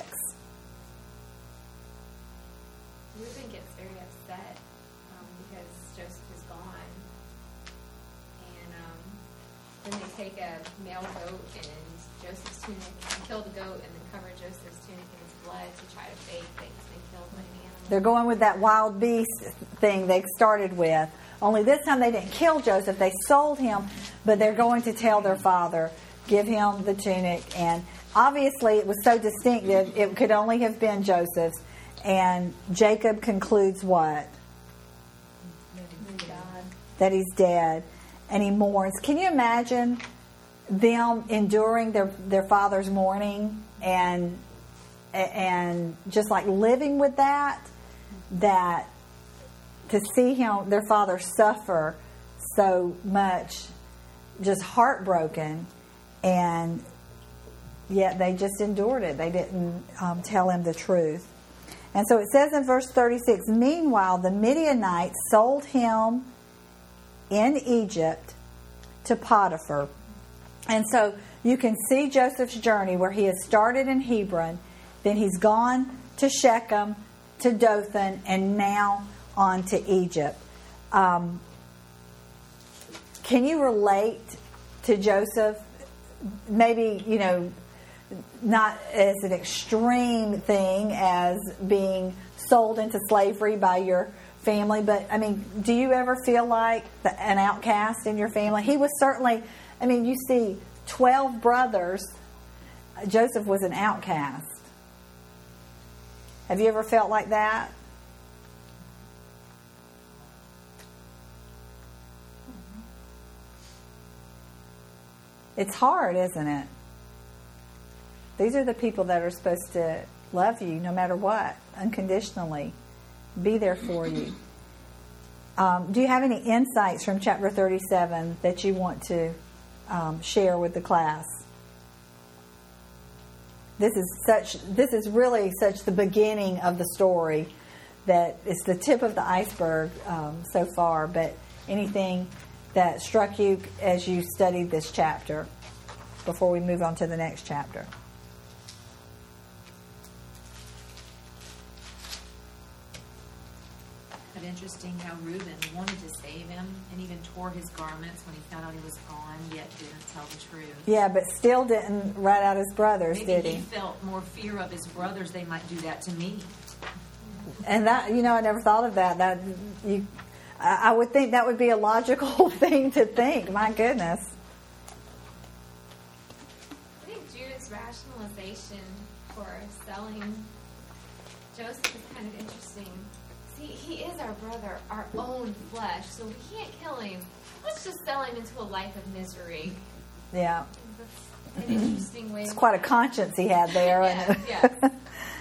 Reuben gets very upset um, because Joseph is gone. And um, then they take a male goat and Joseph's tunic and kill the goat and then cover Joseph's tunic in his blood to try to fake that he's been killed by an animal. They're going with that wild beast thing they started with. Only this time they didn't kill Joseph. They sold him, but they're going to tell their father, give him the tunic. And obviously it was so distinctive, it could only have been Joseph's. And Jacob concludes what? That he's dead. And he mourns. Can you imagine them enduring their, their father's mourning and and just like living with that, that to see him, their father, suffer so much, just heartbroken, and yet they just endured it. They didn't um, tell him the truth. And so it says in verse thirty-six, meanwhile, the Midianites sold him in Egypt to Potiphar. And so you can see Joseph's journey where he has started in Hebron, then he's gone to Shechem, to Dothan, and now on to Egypt. Um, can you relate to Joseph? Maybe, you know, not as an extreme thing as being sold into slavery by your family, but, I mean, do you ever feel like the, an outcast in your family? He was certainly, I mean, you see twelve brothers. Joseph was an outcast. Have you ever felt like that? It's hard, isn't it? These are the people that are supposed to love you no matter what, unconditionally, be there for you. Um, do you have any insights from chapter thirty-seven that you want to um, share with the class? This is such. This is really such the beginning of the story. That it's the tip of the iceberg um, so far. But anything that struck you as you studied this chapter before we move on to the next chapter? But interesting how Reuben wanted to save him and even tore his garments when he found out he was gone, yet didn't tell the truth. Yeah, but still didn't rat out his brothers, Maybe did he? he felt more fear of his brothers. They might do that to me. And that, you know, I never thought of that. That you, I I would think that would be a logical thing to think. My goodness. I think Judah's rationalization for selling Joseph is kind of interesting. See, he is our brother, our own flesh, so we can't kill him. Let's just sell him into a life of misery. Yeah. That's an interesting way. It's quite a conscience he had there. Yes, yes.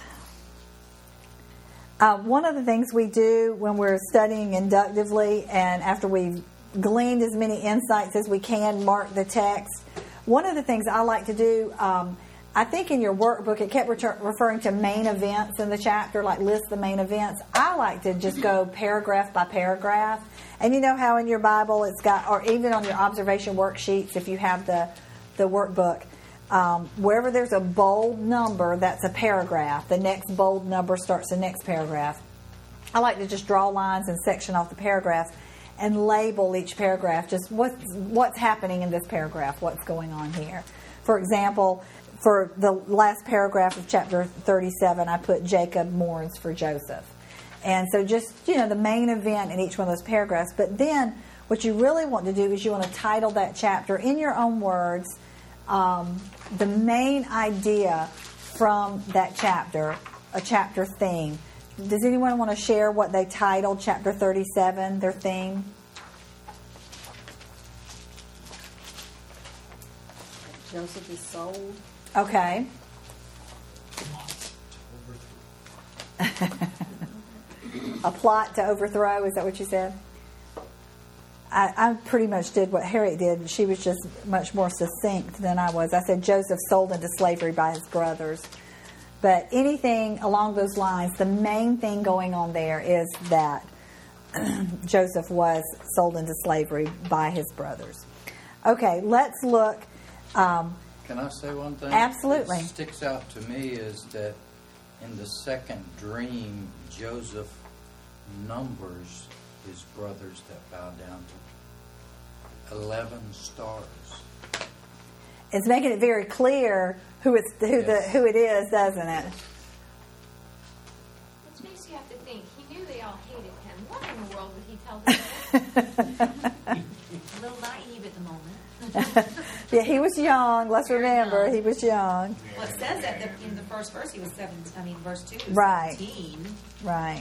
Uh, one of the things we do when we're studying inductively and after we've gleaned as many insights as we can, mark the text, one of the things I like to do, um, I think in your workbook it kept retur- referring to main events in the chapter, like list the main events. I like to just go paragraph by paragraph. And you know how in your Bible it's got, or even on your observation worksheets if you have the, the workbook, Um, wherever there's a bold number, that's a paragraph. The next bold number starts the next paragraph. I like to just draw lines and section off the paragraphs and label each paragraph. Just what's, what's happening in this paragraph, what's going on here. For example, for the last paragraph of chapter thirty-seven, I put Jacob mourns for Joseph. And so just, you know, the main event in each one of those paragraphs. But then what you really want to do is you want to title that chapter in your own words, Um, the main idea from that chapter, a chapter theme. Does anyone want to share what they titled chapter thirty-seven, their theme? Joseph is sold. Okay. A plot to overthrow, is that what you said? I, I pretty much did what Harriet did. She was just much more succinct than I was. I said Joseph sold into slavery by his brothers. But anything along those lines, the main thing going on there is that Joseph was sold into slavery by his brothers. Okay, let's look. Um, Can I say one thing? Absolutely. What sticks out to me is that in the second dream, Joseph numbers his brothers that bow down to eleven stars. It's making it very clear who it's who Yes. the who it is, doesn't it? Which makes you have to think, he knew they all hated him. What in the world would he tell them? A little naive at the moment. Yeah, he was young. Let's remember, he was young. Well, it says that the, in the first verse he was seven. I mean, verse two he was Right. seventeen. Right.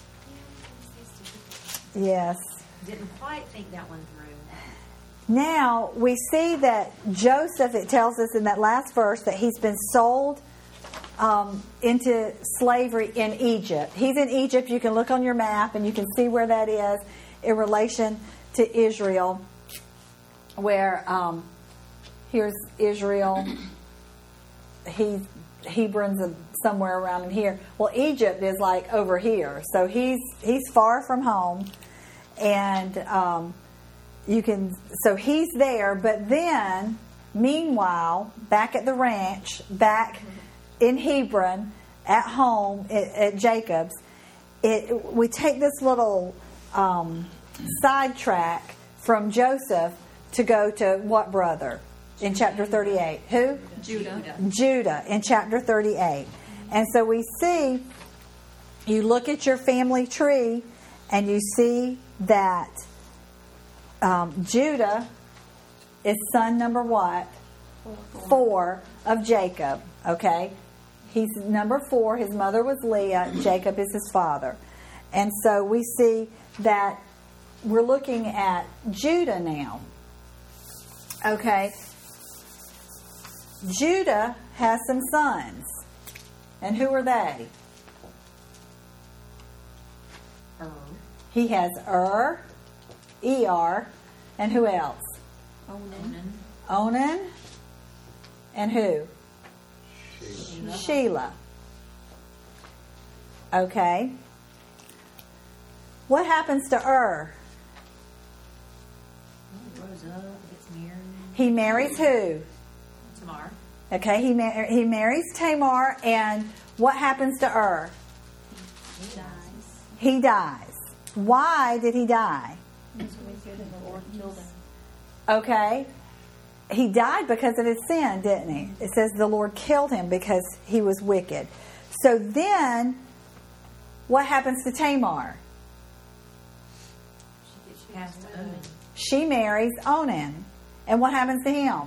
Yes. Didn't quite think that one through. Now we see that Joseph, it tells us in that last verse that he's been sold um, into slavery in Egypt. He's in Egypt. You can look on your map and you can see where that is in relation to Israel, where um, here's Israel. He's Hebron's somewhere around in here. Well, Egypt is like over here, so he's he's far from home, and um, you can. So he's there, but then, meanwhile, back at the ranch, back in Hebron, at home at, at Jacob's, it we take this little um, sidetrack from Joseph to go to what brother? In chapter thirty-eight. Who? Judah. Judah in chapter thirty-eight. And so we see, you look at your family tree and you see that um, Judah is son number what? Four. Four of Jacob. Okay? He's number four. His mother was Leah. Jacob is his father. And so we see that we're looking at Judah now. Okay? Judah has some sons. And who are they? Er. He has Ur, E R, and who else? Onan. Onan. And who? Sheila. Sheila. Okay. What happens to Ur? He grows up, gets married. He marries who? Tamar. Okay, he mar- he marries Tamar, and what happens to Ur? He dies. He dies. Why did he die? He was wicked and the Lord killed him. Okay. He died because of his sin, didn't he? It says the Lord killed him because he was wicked. So then, what happens to Tamar? She has to own it. She marries Onan. And what happens to him?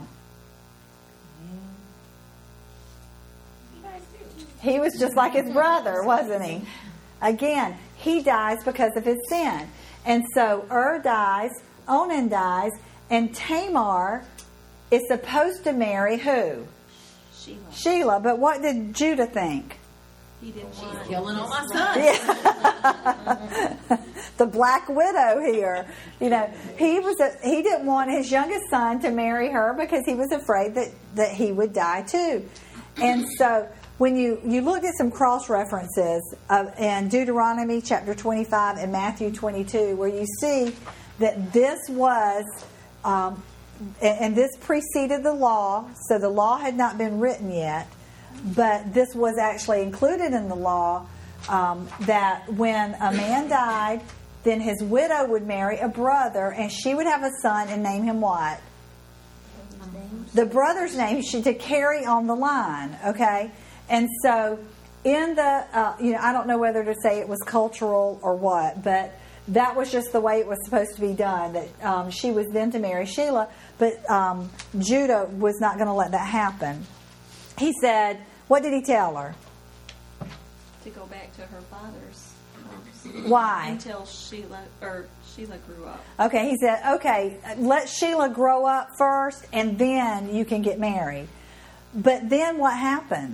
He was just like his brother, wasn't he? Again, he dies because of his sin. And so Ur dies, Onan dies, and Tamar is supposed to marry who? Sheila. Sheila. But what did Judah think? He didn't want Killing all my sons. Yeah. The black widow here. You know, he was a, he didn't want his youngest son to marry her because he was afraid that, that he would die too. And so when you, you looked at some cross references uh, in Deuteronomy chapter twenty-five and Matthew twenty-two, where you see that this was, um, and, and this preceded the law, so the law had not been written yet, but this was actually included in the law, um, that when a man died, then his widow would marry a brother, and she would have a son and name him what? The brother's name, she to carry on the line, okay? And so, in the, uh, you know, I don't know whether to say it was cultural or what, but that was just the way it was supposed to be done, that um, she was then to marry Sheila, but um, Judah was not going to let that happen. He said, what did he tell her? To go back to her father's house. Why? Until Sheila or Sheila grew up. Okay, he said, okay, let Sheila grow up first, and then you can get married. But then what happens?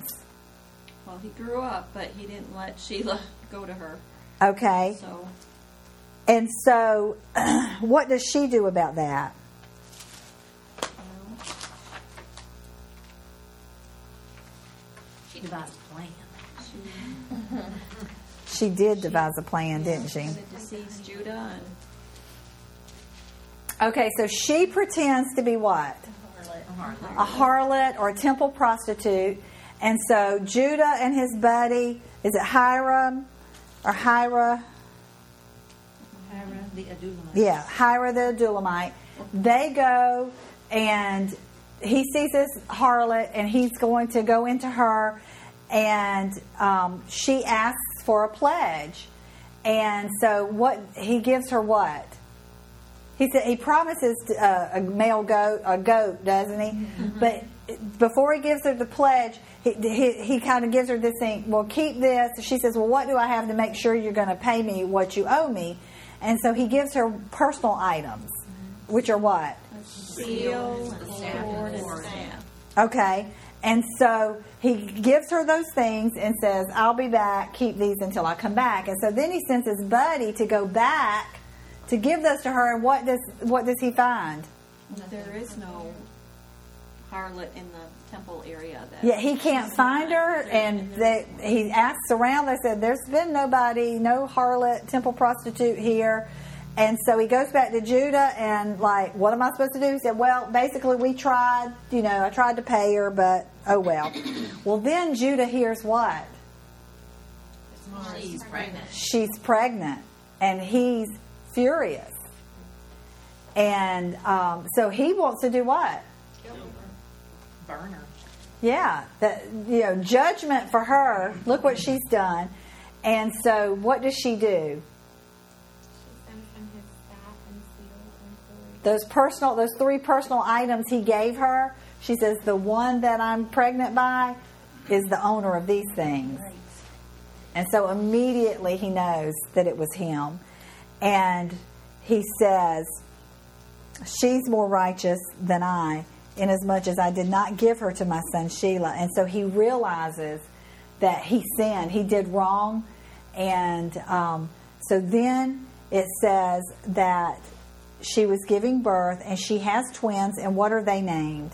Well, he grew up, but he didn't let Sheila go to her. Okay. So And so, what does she do about that? She devised a plan. She did devise a plan, didn't she? It deceives Judah. And Okay, so she pretends to be what? A harlot or a temple prostitute. And so Judah and his buddy, is it Hiram or Hira? Hira the Adulamite. Yeah, Hira the Adulamite. They go and he sees this harlot and he's going to go into her, and um, she asks for a pledge. And so what he gives her what? He said he promises uh, a male goat, a goat, doesn't he? Mm-hmm. But before he gives her the pledge, he he, he kind of gives her this thing. Well, keep this. She says, "Well, what do I have to make sure you're going to pay me what you owe me?" And so he gives her personal items, which are what? a seal, and a sword, and a staff. Okay, and so he gives her those things and says, "I'll be back. Keep these until I come back." And so then he sends his buddy to go back to give those to her, and what does what does he find? There is no harlot in the temple area. That Yeah, he can't find her, and they, he asks around. They said, "There's been nobody, no harlot, temple prostitute here." And so he goes back to Judah, and like, what am I supposed to do? He said, "Well, basically, we tried. You know, I tried to pay her, but oh well." Well, then Judah hears what? She's pregnant. She's pregnant, and he's furious. And um, so he wants to do what? Burn her. Yeah, that, you know, judgment for her. Look what she's done. And so what does she do? She sends him his staff and seal and cord. Those personal, those three personal items he gave her, she says, the one that I'm pregnant by is the owner of these things. And so immediately he knows that it was him. And he says, she's more righteous than I, inasmuch as I did not give her to my son Shelah. And so he realizes that he sinned. He did wrong. And um, so then it says that she was giving birth, and she has twins. And what are they named?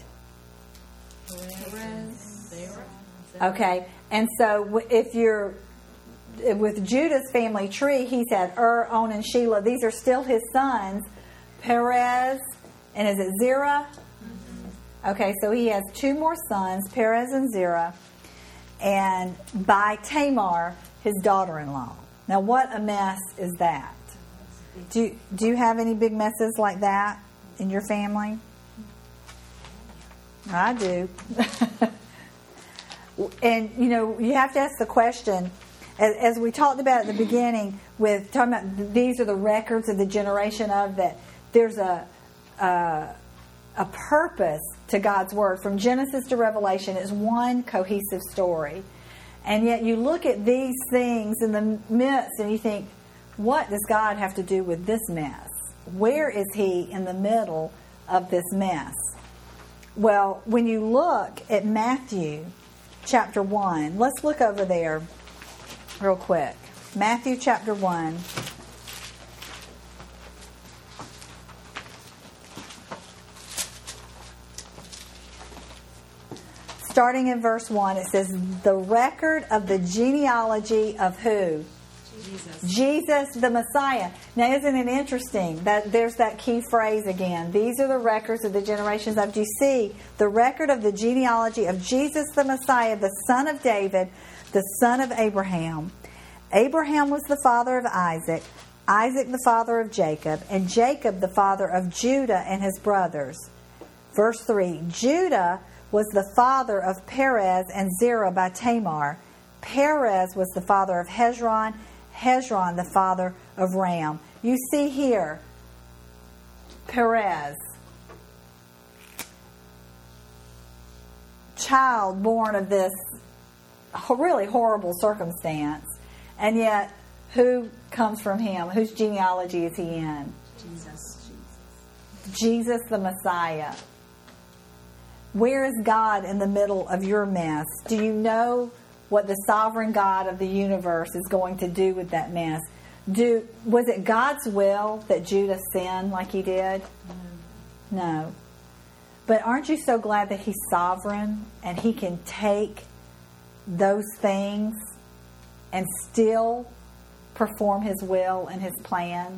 Okay. And so if you're with Judah's family tree, he's had Ur, Onan, and Shelah. These are still his sons. Perez, and is it Zerah? Mm-hmm. Okay, so he has two more sons, Perez and Zerah, and by Tamar, his daughter-in-law. Now, what a mess is that? Do, do you have any big messes like that in your family? I do. And, you know, you have to ask the question, as, as we talked about at the beginning, with talking about these are the records of the generation of that, there's a, a, a purpose to God's Word. From Genesis to Revelation, it's one cohesive story. And yet you look at these things in the midst and you think, what does God have to do with this mess? Where is He in the middle of this mess? Well, when you look at Matthew chapter one, let's look over there real quick. Matthew chapter one. Starting in verse one, it says, the record of the genealogy of who? Jesus. Jesus the Messiah. Now, isn't it interesting that there's that key phrase again? These are the records of the generations of. Do you see the record of the genealogy of Jesus the Messiah, the son of David, the son of Abraham? Abraham was the father of Isaac, Isaac the father of Jacob, and Jacob the father of Judah and his brothers. Verse three, Judah was the father of Perez and Zerah by Tamar. Perez was the father of Hezron, Hezron the father of Ram. You see here, Perez, child born of this really horrible circumstance, and yet who comes from him? Whose genealogy is he in? Jesus. Jesus the Messiah. Where is God in the middle of your mess? Do you know what the sovereign God of the universe is going to do with that mess? Do was it God's will that Judah sinned like he did? No. No. But aren't you so glad that he's sovereign and he can take those things and still perform his will and his plan?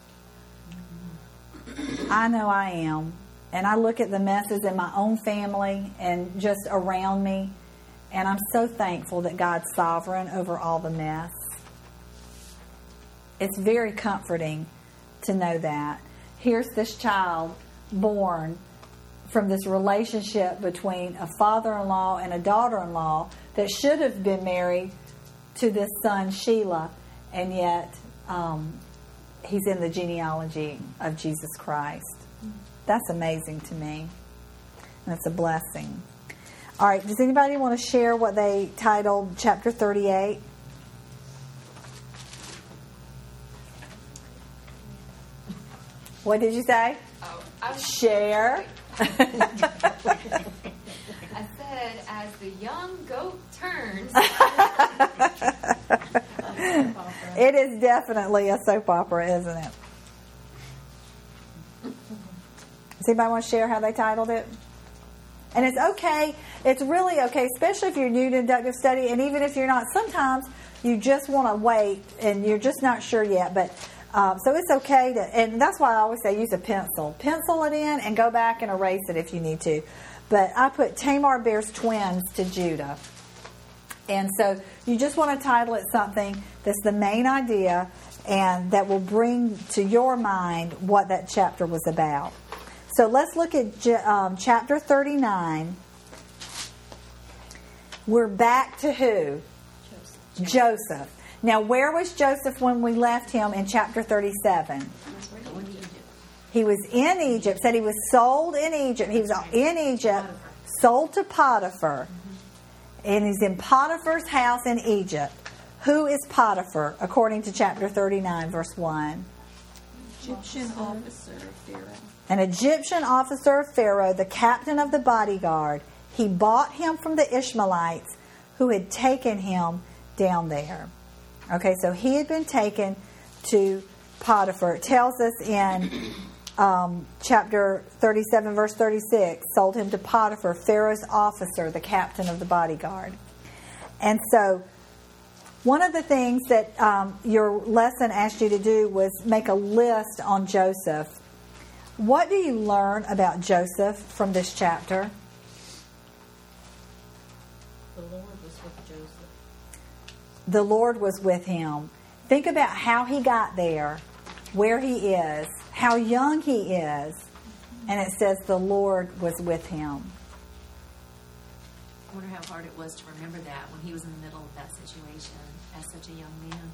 I know I am. And I look at the messes in my own family and just around me, and I'm so thankful that God's sovereign over all the mess. It's very comforting to know that. Here's this child born from this relationship between a father-in-law and a daughter-in-law that should have been married to this son, Sheila, and yet um, he's in the genealogy of Jesus Christ. That's amazing to me. That's a blessing. All right, does anybody want to share what they titled chapter thirty-eight? What did you say? Oh, I was Share. I said, as the young goat turns. It is definitely a soap opera, isn't it? Does anybody want to share how they titled it? And it's okay. It's really okay, especially if you're new to inductive study, and even if you're not. Sometimes you just want to wait, and you're just not sure yet. But um, so it's okay to, and that's why I always say use a pencil. Pencil it in and go back and erase it if you need to. But I put Tamar bears twins to Judah. And so you just want to title it something that's the main idea and that will bring to your mind what that chapter was about. So let's look at um, chapter thirty-nine. We're back to who? Joseph. Joseph. Now, where was Joseph when we left him in chapter thirty-seven? He was in Egypt. Said he was sold in Egypt. He was in Egypt, sold to Potiphar. And he's in Potiphar's house in Egypt. Who is Potiphar, according to chapter thirty-nine, verse one? Egyptian officer of Pharaoh. An Egyptian officer of Pharaoh, the captain of the bodyguard. He bought him from the Ishmaelites who had taken him down there. Okay, so he had been taken to Potiphar. It tells us in um, chapter thirty-seven, verse thirty-six, sold him to Potiphar, Pharaoh's officer, the captain of the bodyguard. And so one of the things that um, your lesson asked you to do was make a list on Joseph. What do you learn about Joseph from this chapter? The Lord was with Joseph. The Lord was with him. Think about how he got there, where he is, how young he is, and it says the Lord was with him. I wonder how hard it was to remember that when he was in the middle of that situation as such a young man.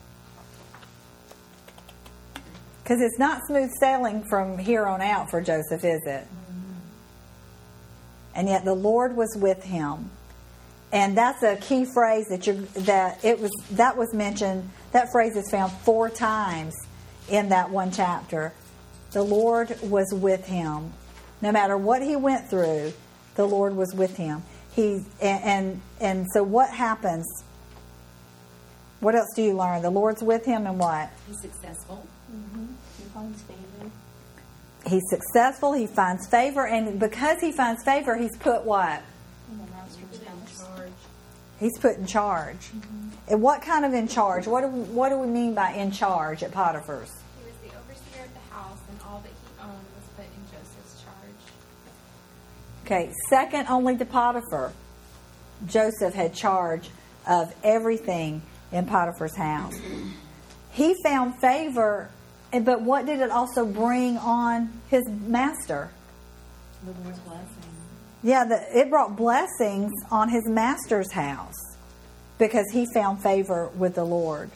Because it's not smooth sailing from here on out for Joseph, is it? Mm-hmm. And yet the Lord was with him. And that's a key phrase that you that it was that was mentioned. That phrase is found four times in that one chapter. The Lord was with him. No matter what he went through, the Lord was with him. He and and, and so what happens? What else do you learn? The Lord's with him, and what? He's successful. Mm-hmm. He finds favor. He's successful. He finds favor, and because he finds favor, he's put what? In the master's house. He's put in charge. Mm-hmm. And what kind of in charge? What do we, what do we mean by in charge at Potiphar's? He was the overseer of the house, and all that he owned was put in Joseph's charge. Okay, second only to Potiphar, Joseph had charge of everything in Potiphar's house. He found favor, but what did it also bring on his master? The Lord's blessing. Yeah, the, it brought blessings on his master's house because he found favor with the Lord.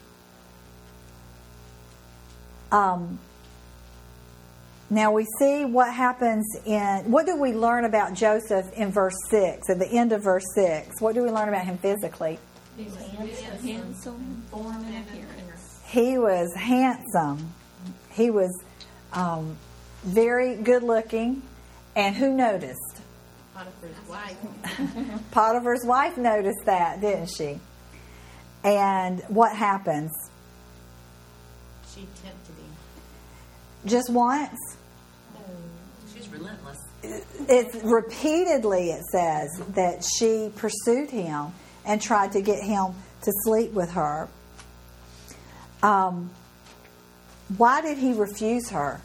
Um, now we see what happens in, what do we learn about Joseph in verse six, at the end of verse six? What do we learn about him physically? He was handsome, handsome form and appearance. He was handsome. He was um, very good looking. And who noticed? Potiphar's wife. Potiphar's wife noticed that, didn't she? And what happens? she tempted him? Just once. She's relentless. It's repeatedly, it says, that she pursued him and tried to get him to sleep with her. Um, why did he refuse her?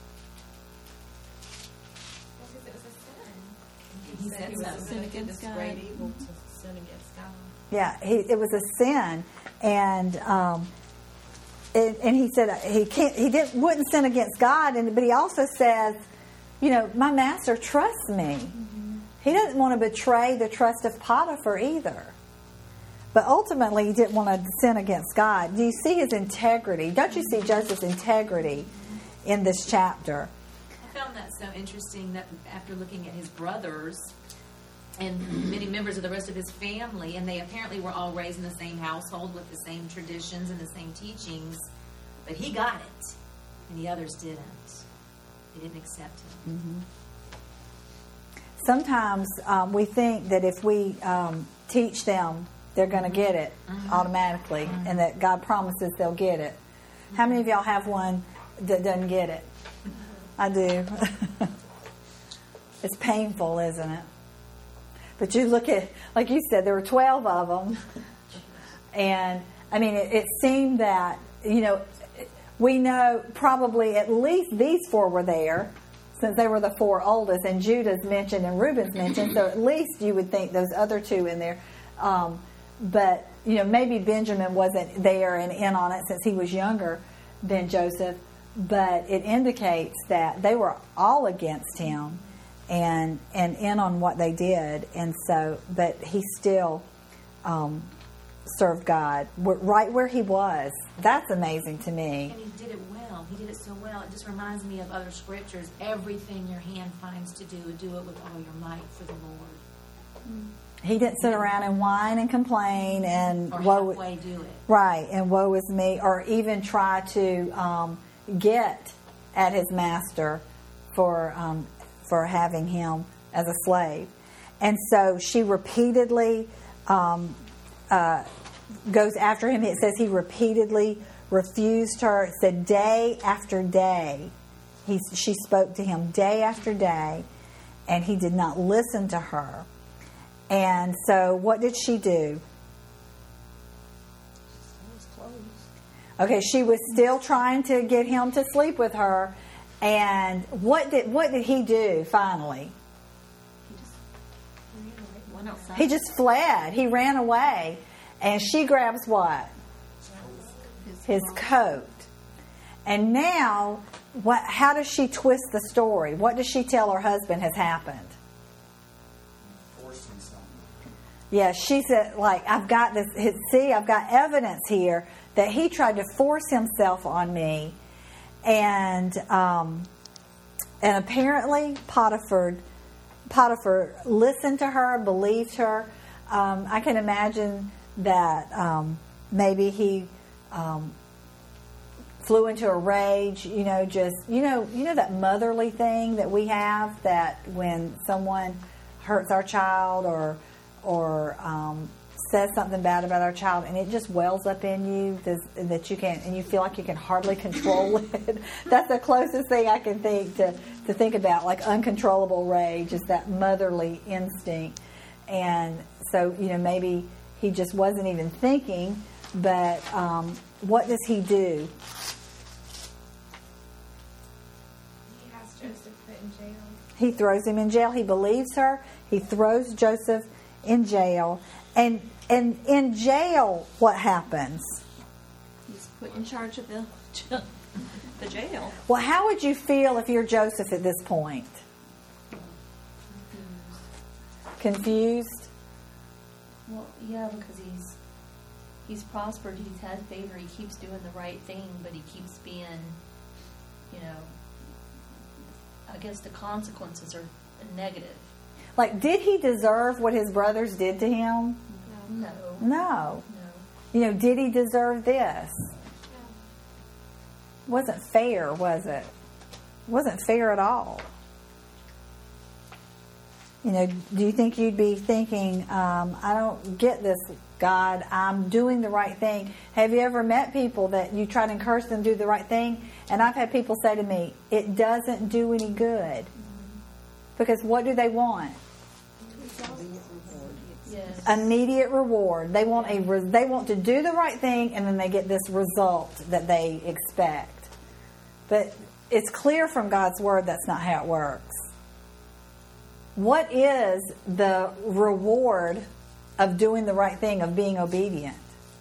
Because it was a sin. He said he was sin going to against this God. great evil to sin against God. Yeah, he, it was a sin, and um, it, and he said he can't. He didn't wouldn't sin against God, and but he also says, you know, my master trusts me. Mm-hmm. He doesn't want to betray the trust of Potiphar either. But ultimately, he didn't want to sin against God. Do you see his integrity? Don't you see Joseph's integrity in this chapter? I found that so interesting that after looking at his brothers and many members of the rest of his family, and they apparently were all raised in the same household with the same traditions and the same teachings, but he got it, and the others didn't. They didn't accept him. Mm-hmm. Sometimes um, we think that if we um, teach them, they're going to get it mm-hmm. automatically, mm-hmm. and that God promises they'll get it. Mm-hmm. How many of y'all have one that doesn't get it? I do. It's painful, isn't it? But you look at, like you said, there were twelve of them. And, I mean, it, it seemed that, you know, we know probably at least these four were there, since they were the four oldest, and Judah's mentioned and Reuben's mentioned, so at least you would think those other two in there. Um, but, you know, maybe Benjamin wasn't there and in on it since he was younger than Joseph, but it indicates that they were all against him and and in on what they did, and so, but he still um, served God right where he was. That's amazing to me. And he did it well. He did it so well. It just reminds me of other scriptures. Everything your hand finds to do, do it with all your might for the Lord. Mm. He didn't sit around and whine and complain and or woe, halfway do it. Right, and woe is me, or even try to um, get at his master for um, for having him as a slave. And so she repeatedly um, uh, goes after him. It says he repeatedly refused her. It said day after day, he, she spoke to him day after day, and he did not listen to her. And so what did she do? Okay, she was still trying to get him to sleep with her. And what did what did he do finally? He just ran away. Went outside. He just fled. He ran away. And she grabs what? His coat. And now, what? How does she twist the story? What does she tell her husband has happened? Forcing something. Yeah, she said, like, I've got this, see, I've got evidence here that he tried to force himself on me. And um, and apparently Potiphar, Potiphar listened to her, believed her. Um, I can imagine that um, maybe he um, flew into a rage. You know, just you know, you know that motherly thing that we have, that when someone hurts our child or or um, says something bad about our child, and it just wells up in you this, that you can, and you feel like you can hardly control it. That's the closest thing I can think to, to think about, like uncontrollable rage, is that motherly instinct. And so, you know, maybe he just wasn't even thinking, but um, what does he do? He has Joseph put in jail. He throws him in jail. He believes her. He throws Joseph in jail. And and in jail, what happens? He's put in charge of the the jail. Well, how would you feel if you're Joseph at this point? Confused? Well, yeah, because he's he's prospered, he's had favor, he keeps doing the right thing, but he keeps being, you know, I guess the consequences are negative. Like, did he deserve what his brothers did to him? No. No. No. You know, did he deserve this? Wasn't fair, was it? Wasn't fair at all. You know, do you think you'd be thinking, um, I don't get this, God, I'm doing the right thing? Have you ever met people that you try to encourage them to do the right thing? And I've had people say to me, it doesn't do any good. Because what do they want? Yes. Immediate reward. They want a re- they want to do the right thing, and then they get this result that they expect. But it's clear from God's Word that's not how it works. What is the reward of doing the right thing, of being obedient?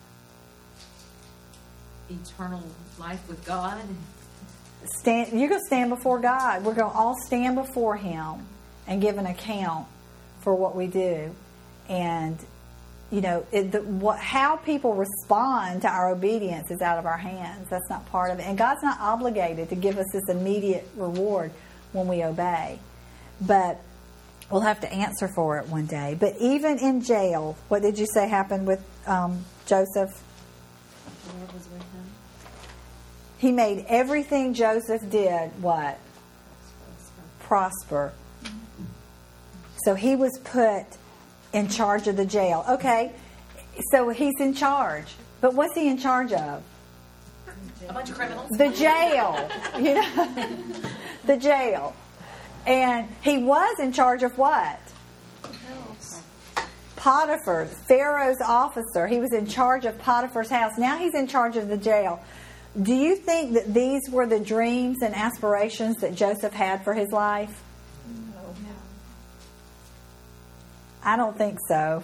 Eternal life with God. Stand, you're going to stand before God. We're going to all stand before Him and give an account for what we do. And, you know, it, the, what, how people respond to our obedience is out of our hands. That's not part of it. And God's not obligated to give us this immediate reward when we obey. But we'll have to answer for it one day. But even in jail, what did you say happened with um, Joseph? The Lord was with him. He made everything Joseph did, what? Prosper. So he was put in charge of the jail. Okay, so he's in charge. But what's he in charge of? A bunch of criminals. The jail. You know? The jail. And he was in charge of what? Potiphar, Pharaoh's officer. He was in charge of Potiphar's house. Now he's in charge of the jail. Do you think that these were the dreams and aspirations that Joseph had for his life? I don't think so.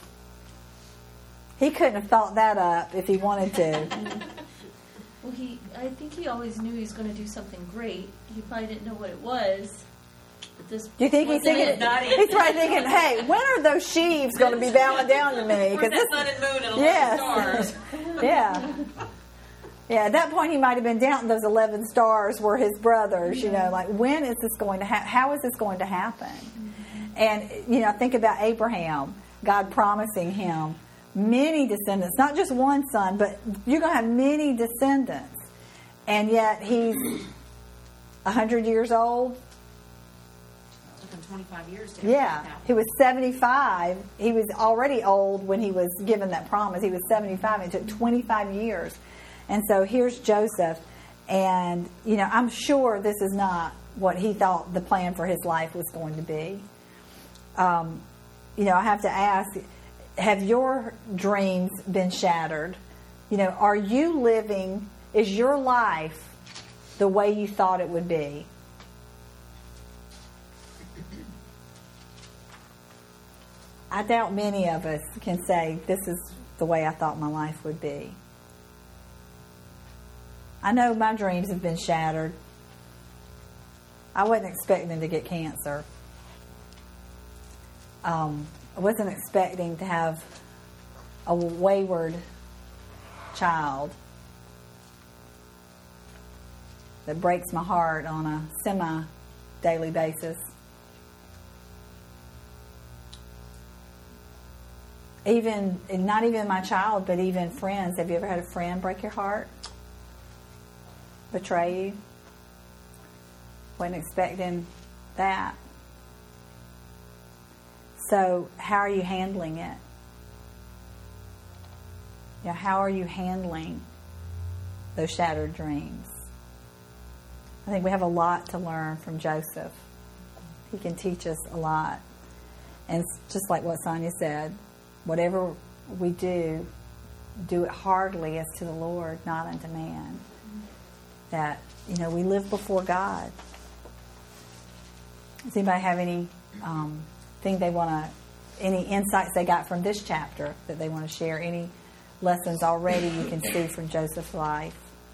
He couldn't have thought that up if he wanted to. Well, he, I think he always knew he was going to do something great. He probably didn't know what it was. But this Do you think he's thinking? He's probably thinking, "Hey, when are those sheaves going to be bowing down to me?" Where's that sun and moon and eleven yes. stars? Yeah. Yeah, at that point he might have been doubting those eleven stars were his brothers, you know, like, when is this going to happen? How is this going to happen? And, you know, think about Abraham, God promising him many descendants, not just one son, but you're going to have many descendants. And yet he's one hundred years old. It took him twenty-five years to Yeah, he was seventy-five. He was already old when he was given that promise. He was seventy-five. It took twenty-five years. And so here's Joseph. And, you know, I'm sure this is not what he thought the plan for his life was going to be. Um, you know, I have to ask, have your dreams been shattered? You know, are you living, is your life the way you thought it would be? I doubt many of us can say, this is the way I thought my life would be. I know my dreams have been shattered. I wasn't expecting to get cancer. Um, I wasn't expecting to have a wayward child that breaks my heart on a semi-daily basis. Even, not even my child, but even friends. Have you ever had a friend break your heart? Betray you? Wasn't expecting that. So, how are you handling it? You know, how are you handling those shattered dreams? I think we have a lot to learn from Joseph. He can teach us a lot. And it's just like what Sonia said, whatever we do, do it heartily as to the Lord, not unto man. That, you know, we live before God. Does anybody have any um, thing they want to, any insights they got from this chapter that they want to share? Any lessons already you can see from Joseph's life?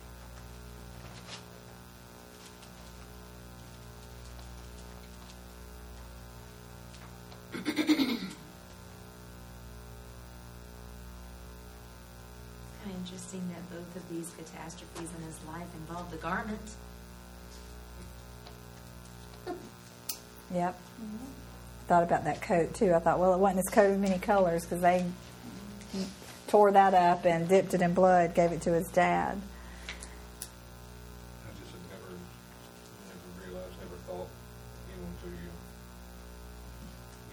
Interesting that both of these catastrophes in his life involved the garment. Yep. Mm-hmm. Thought about that coat too. I thought, well, it wasn't his coat of many colors because they tore that up and dipped it in blood, gave it to his dad. I just had never, never realized, never thought, you know, until you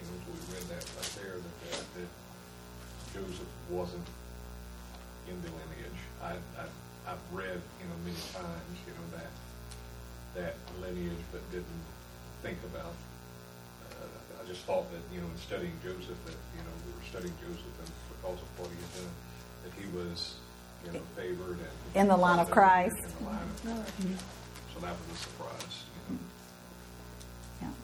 Joseph wasn't in the lineage. I, I, I've read, you know, many times, you know, that that lineage, but didn't think about. Uh, I just thought that, you know, in studying Joseph, that, you know, we were studying Joseph, and because of what he had done, that he was, you know, favored and in the line of Christ. In the line of Christ. So that was a surprise. You know. Yeah.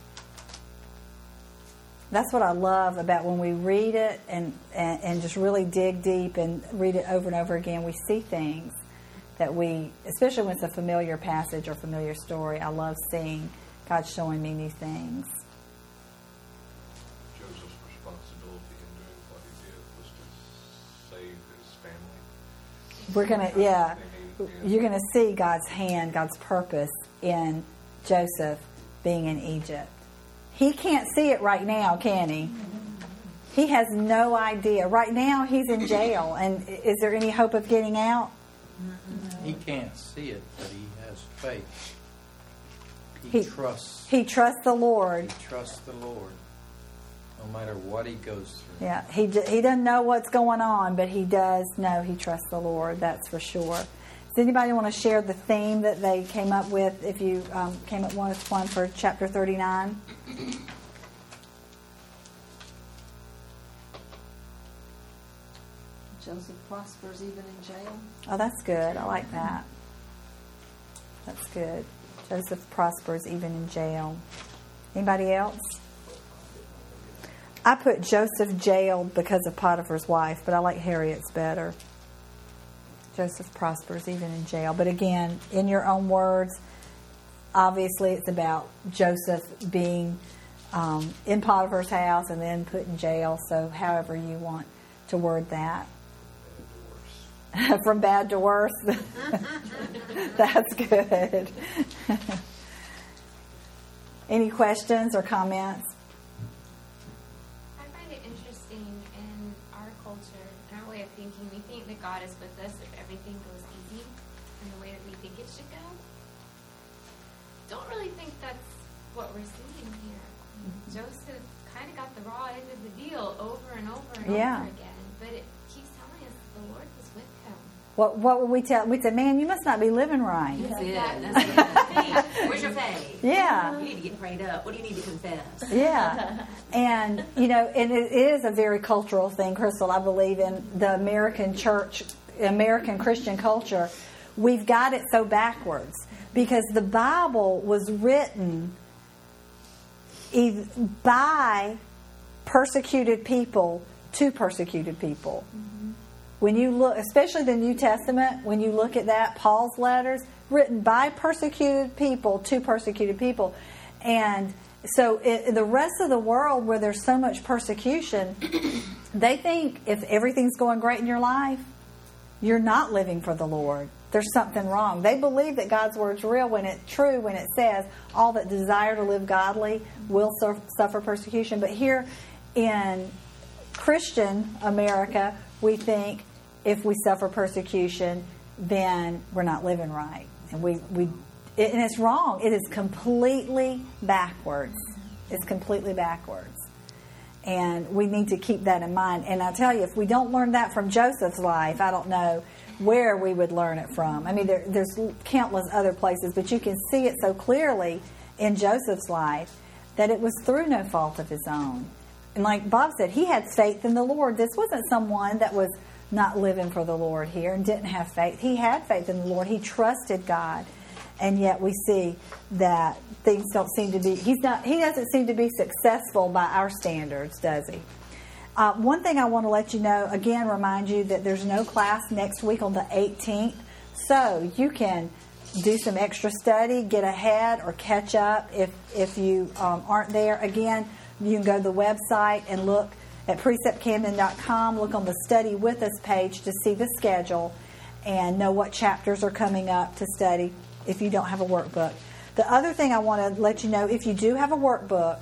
That's what I love about when we read it and, and, and just really dig deep and read it over and over again. We see things that we, especially when it's a familiar passage or familiar story, I love seeing God showing me new things. Joseph's responsibility in doing what he did was to save his family. We're going to, yeah, you're going to see God's hand, God's purpose in Joseph being in Egypt. He can't see it right now, can he? He has no idea. Right now, he's in jail. And is there any hope of getting out? He can't see it, but he has faith. He, He trusts. He trusts the Lord. He trusts the Lord, no matter what he goes through. Yeah, he j- he doesn't know what's going on, but he does know he trusts the Lord. That's for sure. Does anybody want to share the theme that they came up with? If you um, came up with one for chapter thirty-nine. Joseph prospers even in jail. Oh, that's good. I like that. That's good. Joseph prospers even in jail. Anybody else? I put Joseph jailed because of Potiphar's wife, but I like Harriet's better. Joseph prospers even in jail. But again, in your own words, obviously it's about Joseph being um, in Potiphar's house and then put in jail. So however you want to word that. From bad to worse. That's good. Any questions or comments? I find it interesting in our culture and our way of thinking. We think that God is with us if everything goes easy in the way that we think it should go. Don't really think that's what we're seeing here. Mm-hmm. Joseph kind of got the raw end of the deal over and over and yeah. over again, but it keeps telling us that the Lord was with him. What what would we tell? We'd say, man, you must not be living right. That's it. That's it. Where's your faith? Yeah. You need to get prayed up. What do you need to confess? Yeah. And, you know, and it is a very cultural thing, Crystal. I believe in the American church, American Christian culture. We've got it so backwards because the Bible was written by persecuted people to persecuted people. When you look, especially the New Testament, when you look at that, Paul's letters, written by persecuted people to persecuted people. And so in the rest of the world where there's so much persecution, they think if everything's going great in your life, you're not living for the Lord. There's something wrong. They believe that God's word's real when it's true, when it says all that desire to live godly will suffer persecution. But here in Christian America, we think if we suffer persecution, then we're not living right. And we, we it, and it's wrong. It is completely backwards. It's completely backwards. And we need to keep that in mind. And I tell you, if we don't learn that from Joseph's life, I don't know where we would learn it from. I mean, there, there's countless other places, but you can see it so clearly in Joseph's life that it was through no fault of his own. And like Bob said, he had faith in the Lord. This wasn't someone that was not living for the Lord here and didn't have faith. He had faith in the Lord. He trusted God. And yet we see that things don't seem to be, he's not, he doesn't seem to be successful by our standards, does he? Uh, one thing I want to let you know, again, remind you that there's no class next week on the eighteenth. So you can do some extra study, get ahead, or catch up if, if you um, aren't there. Again, you can go to the website and look at precept camden dot com, look on the Study With Us page to see the schedule and know what chapters are coming up to study if you don't have a workbook. The other thing I want to let you know, if you do have a workbook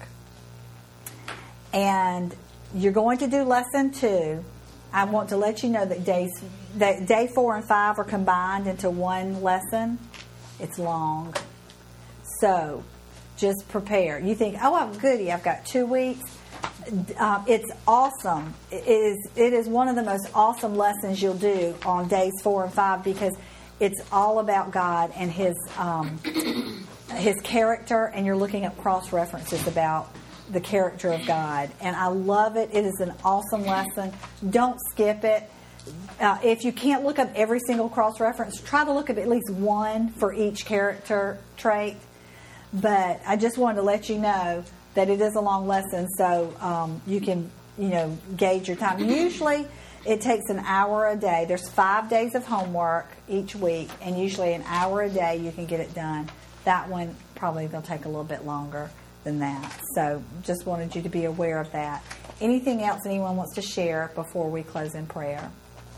and you're going to do lesson two, I want to let you know that days that day four and five are combined into one lesson. It's long. So just prepare. You think, oh, I'm goody, I've got two weeks. Uh, it's awesome. It is, it is one of the most awesome lessons you'll do on days four and five because it's all about God and His um, His character, and you're looking at cross references about the character of God. And I love it. It is an awesome lesson. Don't skip it. Uh, if you can't look up every single cross reference, try to look up at least one for each character trait. But I just wanted to let you know that it is a long lesson, so um, you can, you know, gauge your time. Usually, it takes an hour a day. There's five days of homework each week, and usually an hour a day you can get it done. That one probably will take a little bit longer than that. So, just wanted you to be aware of that. Anything else anyone wants to share before we close in prayer?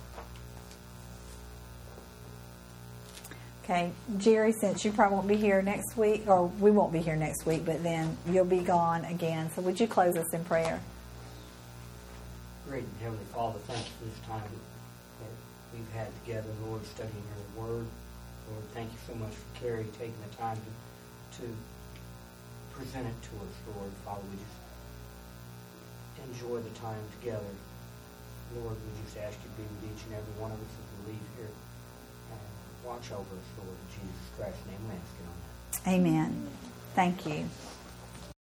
Okay, Jerry, since you probably won't be here next week, or we won't be here next week, but then you'll be gone again. So would you close us in prayer? Great and Heavenly Father, thank you for this time that we've had together, Lord, studying your word. Lord, thank you so much for Carrie taking the time to, to present it to us, Lord. Father, we just enjoy the time together. Lord, we just ask you to be with each and every one of us as we leave here. Watch over us, Lord. In Jesus Christ's name we ask it on that. Amen. Thank you.